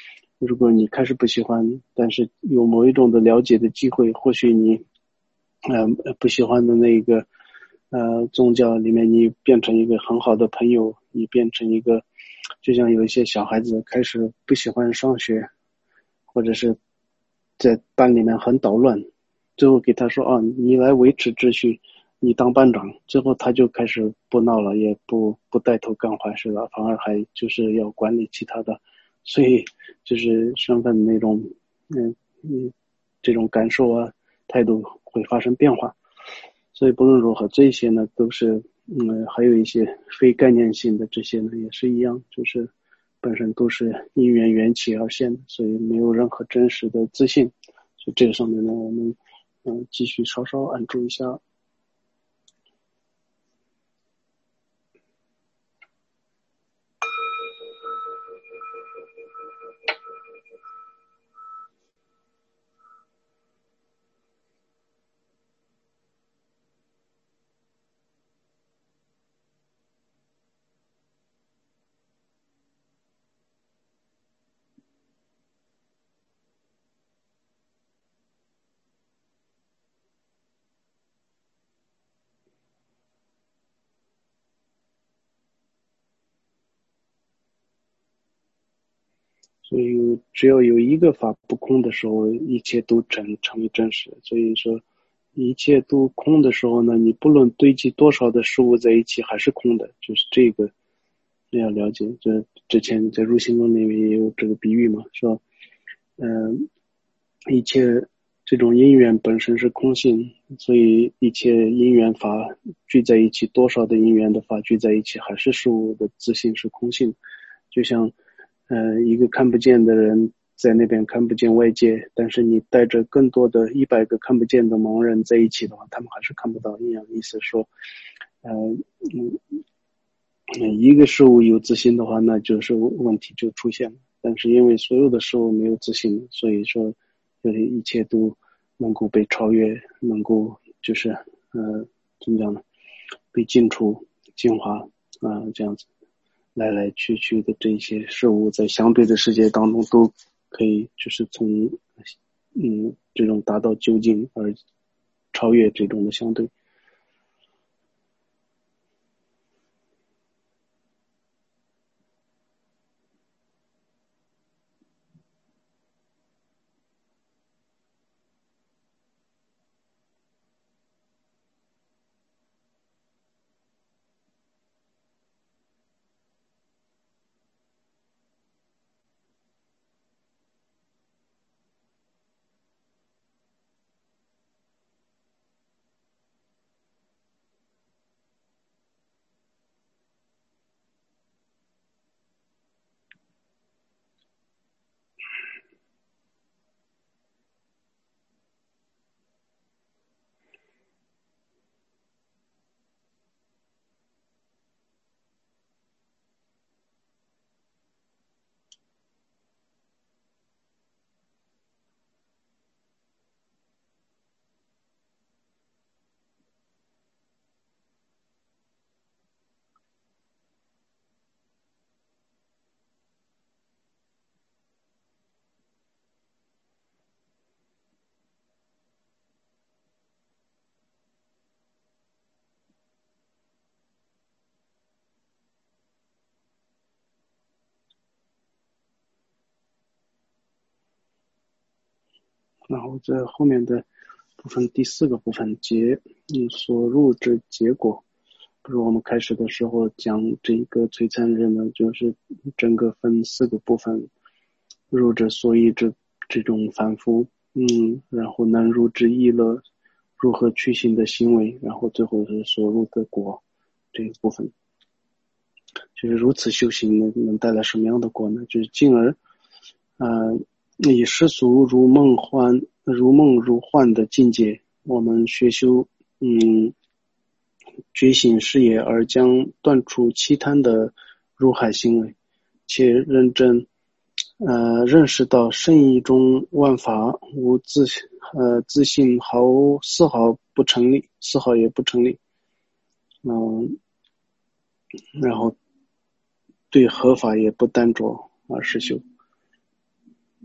如果你开始不喜欢，但是有某一种的了解的机会，或许你呃不喜欢的那个呃宗教里面，你变成一个很好的朋友，你变成一个，就像有一些小孩子开始不喜欢上学，或者是在班里面很捣乱，最后给他说啊，你来维持秩序，你当班长，最后他就开始不闹了，也不不带头干坏事了，反而还就是要管理其他的，所以就是身份那种嗯嗯这种感受啊态度会发生变化。所以不论如何，这些呢都是嗯还有一些非概念性的，这些呢也是一样，就是本身都是因缘缘起而现的，所以没有任何真实的自信。所以这个上面呢，我们嗯继续稍稍按住一下。所以只要有一个法不空的时候，一切都成成为真实。所以说一切都空的时候呢，你不论堆积多少的事物在一起还是空的，就是这个要了解。这之前在入心论里面也有这个比喻嘛，说嗯、呃，一切这种因缘本身是空性，所以一切因缘法聚在一起，多少的因缘的法聚在一起，还是事物的自性是空性。就像呃一个看不见的人在那边看不见外界，但是你带着更多的一百个看不见的盲人在一起的话，他们还是看不到一样。意思说呃嗯一个事物有自信的话，那就是问题就出现了。但是因为所有的事物没有自信，所以说就是一切都能够被超越，能够就是呃怎么讲呢？被净除、净化啊、呃，这样子来来去去的这些事物，在相对的世界当中都可以就是从嗯这种达到究竟而超越这种的相对。然后在后面的部分第四个部分结嗯所入之结果，不是我们开始的时候讲这个璀璨日呢，就是整个分四个部分，入之所依之这种反复，嗯，然后能入之意乐，如何去行的行为，然后最后是所入的果这个部分。就是如此修行能能带来什么样的果呢？就是进而呃以世俗如梦幻如梦如幻的境界，我们学修嗯觉醒事业，而将断除其他的入海行为，且认真呃认识到圣意中万法无自呃自性毫丝毫不成立，丝毫也不成立。嗯，然后对合法也不单着而实修。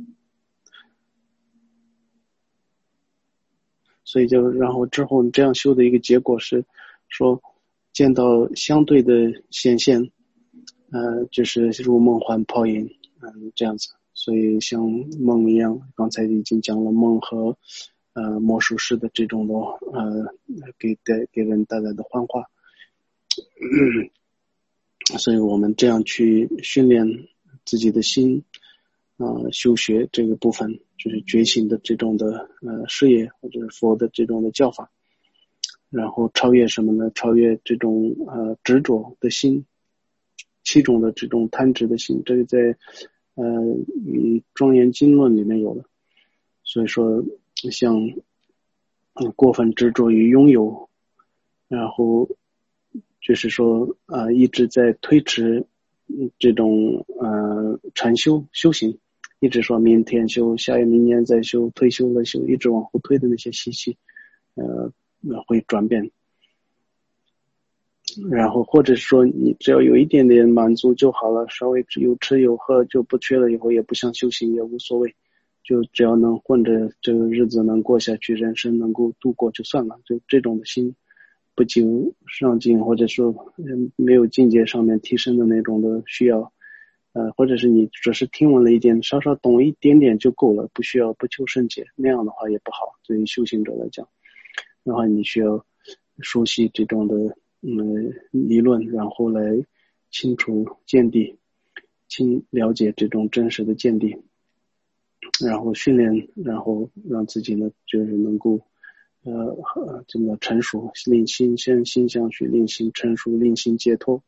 所以就然后之后这样修的一个结果是说见到相对的显现，呃，就是如梦幻泡影，嗯，这样子。所以像梦一样，刚才已经讲了梦和呃魔术师的这种的呃给带给人带来的幻化，所以我们这样去训练自己的心，呃，修学这个部分就是觉醒的这种的呃事业或者是佛的这种的教法，然后超越什么呢？超越这种呃执着的心，七种的这种贪执的心，这个在呃《与庄严经论》里面有的。所以说像、嗯、过分执着于拥有，然后就是说呃一直在推迟这种呃禅修修行，一直说明天修，下一明年再修，退休了修，一直往后推的那些习气呃会转变。然后或者说你只要有一点点满足就好了，稍微有吃有喝就不缺了，以后也不想修行也无所谓，就只要能混着这个日子能过下去，人生能够度过就算了。就这种的心不求上进，或者说没有境界上面提升的那种的需要，呃，或者是你只是听闻了一点，稍稍懂一点点就够了，不需要不求甚解，那样的话也不好。对于修行者来讲，然后你需要熟悉这种的嗯理论，然后来清除见地，清了解这种真实的见地，然后训练，然后让自己呢就是能够呃这么成熟，令心先心相续，令心成熟，令心解脱。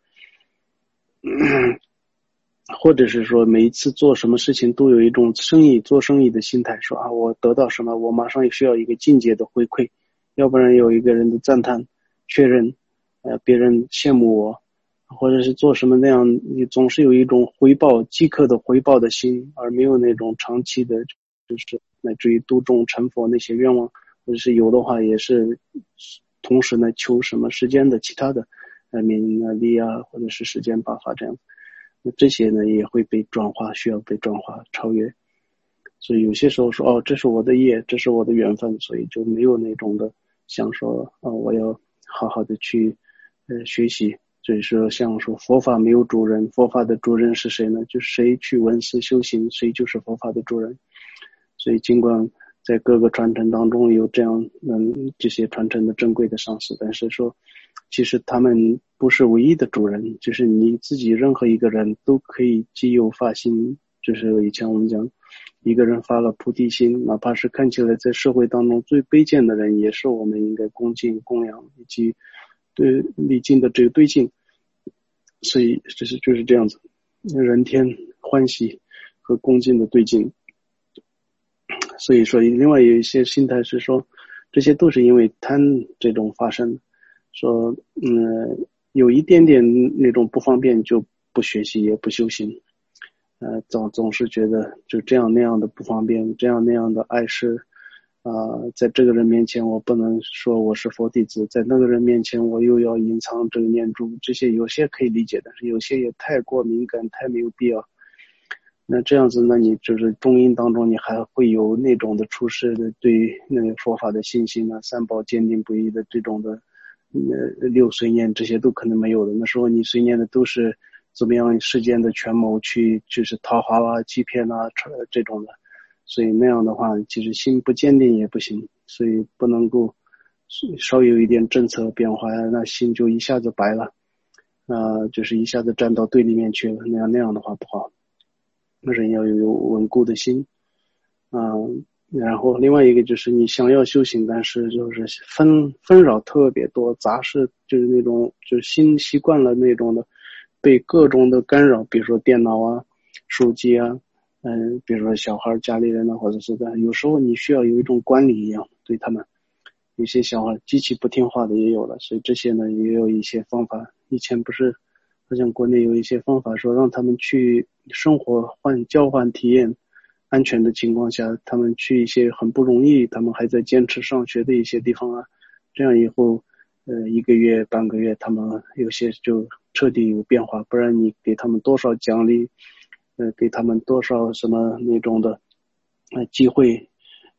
或者是说每一次做什么事情都有一种生意做生意的心态，说啊我得到什么我马上需要一个境界的回馈，要不然有一个人的赞叹确认，呃别人羡慕我，或者是做什么那样，你总是有一种回报即刻的回报的心，而没有那种长期的就是乃至于度众成佛那些愿望，或者是有的话也是同时呢求什么时间的其他的呃名啊利啊或者是时间爆发这样，那这些呢也会被转化，需要被转化超越。所以有些时候说哦这是我的业，这是我的缘分，所以就没有那种的想说啊、哦、我要好好的去呃学习。所以说像说佛法没有主人，佛法的主人是谁呢？就是谁去闻思修行，谁就是佛法的主人。所以尽管在各个传承当中有这样嗯这些传承的珍贵的上师，但是说其实他们不是唯一的主人，就是你自己任何一个人都可以既有发心，就是以前我们讲一个人发了菩提心，哪怕是看起来在社会当中最卑贱的人，也是我们应该恭敬供养以及对礼敬的这个对境。所以这是就是这样子，人天欢喜和恭敬的对境。所以说另外有一些心态是说这些都是因为贪这种发生，说嗯有一点点那种不方便就不学习也不修行，呃总总是觉得就这样那样的不方便，这样那样的碍事啊、呃，在这个人面前我不能说我是佛弟子，在那个人面前我又要隐藏这个念珠，这些有些可以理解，但是有些也太过敏感，太没有必要。那这样子呢，你就是中阴当中你还会有那种的出世的对那个佛法的信心呢，三宝坚定不移的这种的呃六随念，这些都可能没有的。那时候你随念的都是怎么样世间的权谋去就是讨好啊欺骗啊这种的，所以那样的话其实心不坚定也不行，所以不能够稍有一点政策变化，那心就一下子白了，呃就是一下子站到对立面去了，那样那样的话不好。人要有稳固的心，嗯，然后另外一个就是你想要修行，但是就是纷纷扰特别多，杂事就是那种就是心习惯了那种的，被各种的干扰，比如说电脑啊、手机啊，嗯，比如说小孩家里人呢，或者是在有时候你需要有一种管理一样对他们，有些小孩极其不听话的也有了，所以这些呢也有一些方法。以前不是好像国内有一些方法说让他们去生活换交换体验安全的情况下，他们去一些很不容易他们还在坚持上学的一些地方啊，这样以后呃一个月半个月他们有些就彻底有变化，不然你给他们多少奖励呃给他们多少什么那种的呃机会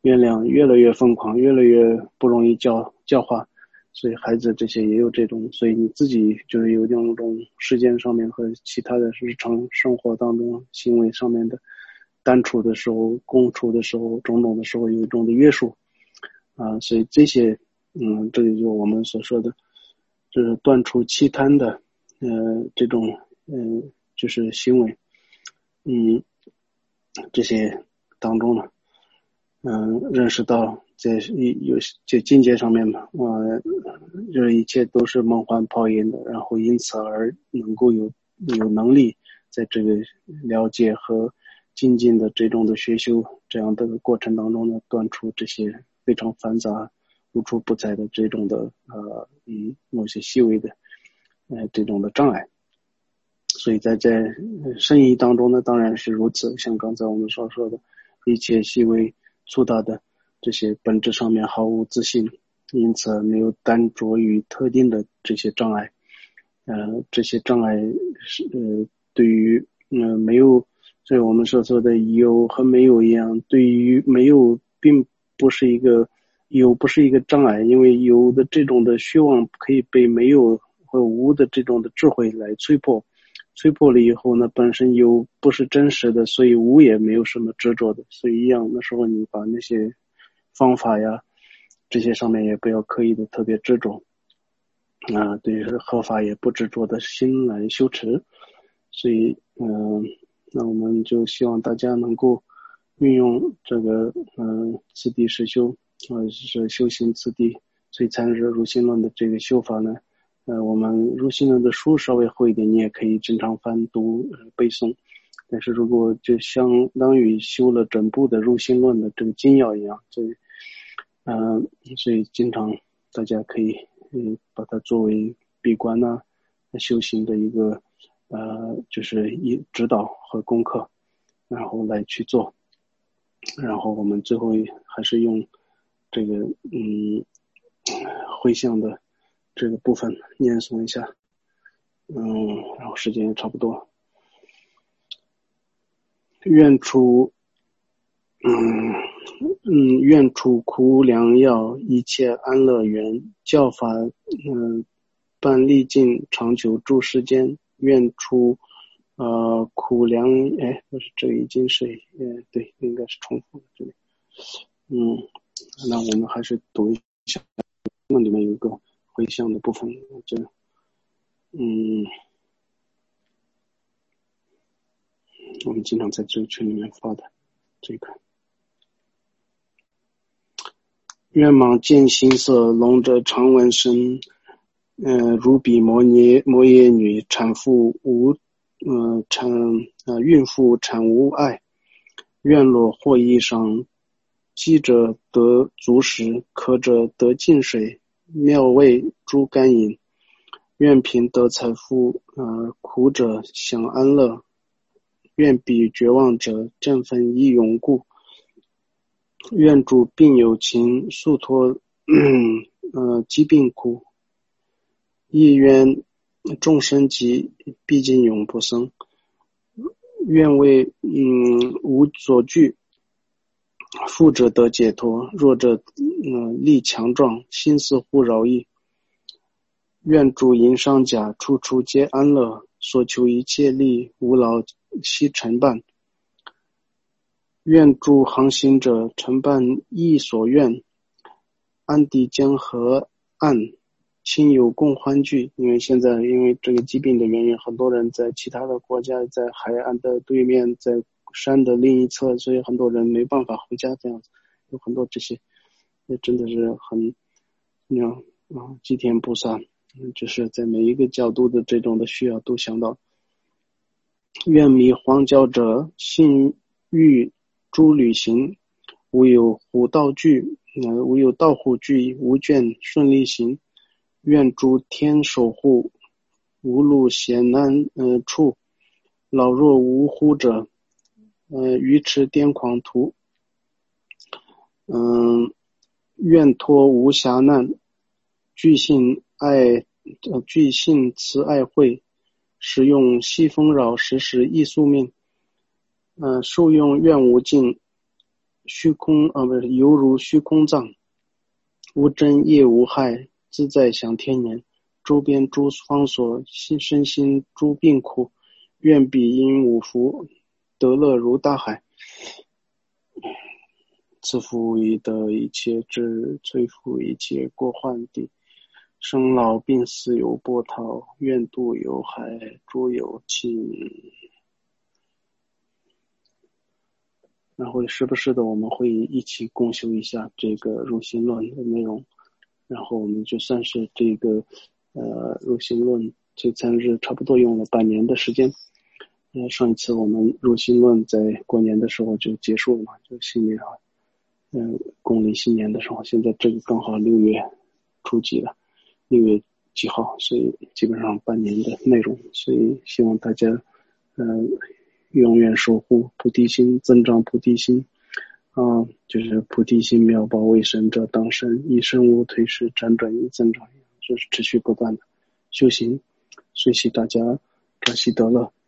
月亮越来越疯狂，越来越不容易教教化，所以孩子这些也有这种，所以你自己就是有这种时间上面和其他的日常生活当中行为上面的单处的时候、共处的时候、种种的时候有一种的约束啊，所以这些嗯，这里就我们所说的就是断除气贪的呃这种嗯、呃、就是行为，嗯，这些当中呢嗯，认识到在有这境界上面嘛，呃，这一切都是梦幻泡影的，然后因此而能够有有能力在这个了解和精进的这种的学修这样的过程当中呢，断除这些非常繁杂、无处不在的这种的呃嗯某些细微的呃这种的障碍。所以在这圣意当中呢，当然是如此，像刚才我们所说的，一切细微粗大的这些本质上面毫无自信，因此没有单着于特定的这些障碍，呃，这些障碍是呃对于呃没有，所以我们所说的有和没有一样，对于没有并不是一个有不是一个障碍，因为有的这种的虚妄可以被没有和无的这种的智慧来摧破。摧破了以后呢，本身有不是真实的，所以无也没有什么执着的，所以一样的时候你把那些方法呀这些上面也不要刻意的特别执着啊、呃，对于合法也不执着的心来修持。所以嗯、呃，那我们就希望大家能够运用这个嗯、呃、次第实修或者是修行次第璀璨日如心论的这个修法呢，呃，我们入心论的书稍微厚一点，你也可以经常翻读、呃、背诵。但是如果就相当于修了整部的入心论的这个精要一样，所以，嗯、呃，所以经常大家可以嗯把它作为闭关呐、啊、修行的一个呃，就是一指导和功课，然后来去做。然后我们最后还是用这个嗯回向的这个部分念诵一下，嗯，然后时间也差不多。愿出，嗯嗯，愿出苦良药，一切安乐园，教法，嗯，伴历尽长久住世间。愿出，呃，苦良，哎，不是，这已经是，呃，对，应该是重复的这里。嗯，那我们还是读一下，那里面有一个回向的部分，这，嗯。我们经常在这个群里面发的这个。愿莽见心色，聋者常闻声。呃，如彼摩耶摩耶女产妇无，呃产呃孕妇产无碍。愿若获衣裳，饥者得足食，渴者得净水，妙味诸甘饮。愿贫得财富，呃苦者享安乐。愿彼绝望者振奋益永固。愿主病有情，速脱呃疾病苦。亦愿众生疾，毕竟永不生。愿为嗯无所惧，富者得解脱，弱者呃力强壮，心似乎饶益。愿主营上甲，处处皆安乐，所求一切利，无劳悉承办。愿诸航行者承办意所愿，安抵江河岸，亲友共欢聚。因为现在因为这个疾病的原因，很多人在其他的国家，在海岸的对面，在山的另一侧，所以很多人没办法回家，这样子有很多这些，也真的是很那样啊，祭天菩萨就是在每一个角度的这种的需要都想到。愿迷荒郊者信欲诸旅行，无有虎道具，呃，无有道虎具，无倦顺利行。愿诸天守护，无路险难呃处，老弱无忽者，呃愚痴癫狂途。嗯、呃，愿脱无暇难，具信爱呃具信慈爱慧，使用西风扰，时时益宿命。呃，受用愿无尽， 虚空啊，不是犹如虚空藏，无真业无害，自在享天年。周边诸方所心身心诸病苦，愿彼因五福，得乐如大海。自负以得一切智，摧伏一切过患地。生老病死有波涛，愿度有海，诸有情。然后时不时的我们会一起共修一下这个入心论的内容，然后我们就算是这个呃入心论璀璨日差不多用了半年的时间。呃，上一次我们入心论在过年的时候就结束了嘛，就新年啊，嗯、呃，公历新年的时候，现在这个刚好六月初几了，六月几号，所以基本上半年的内容，所以希望大家呃永远守护菩提心，增长菩提心啊、呃，就是菩提心妙报为神者当身，一生无退失，辗转亦增长，就是持续不断的修行，随喜大家，感喜得乐。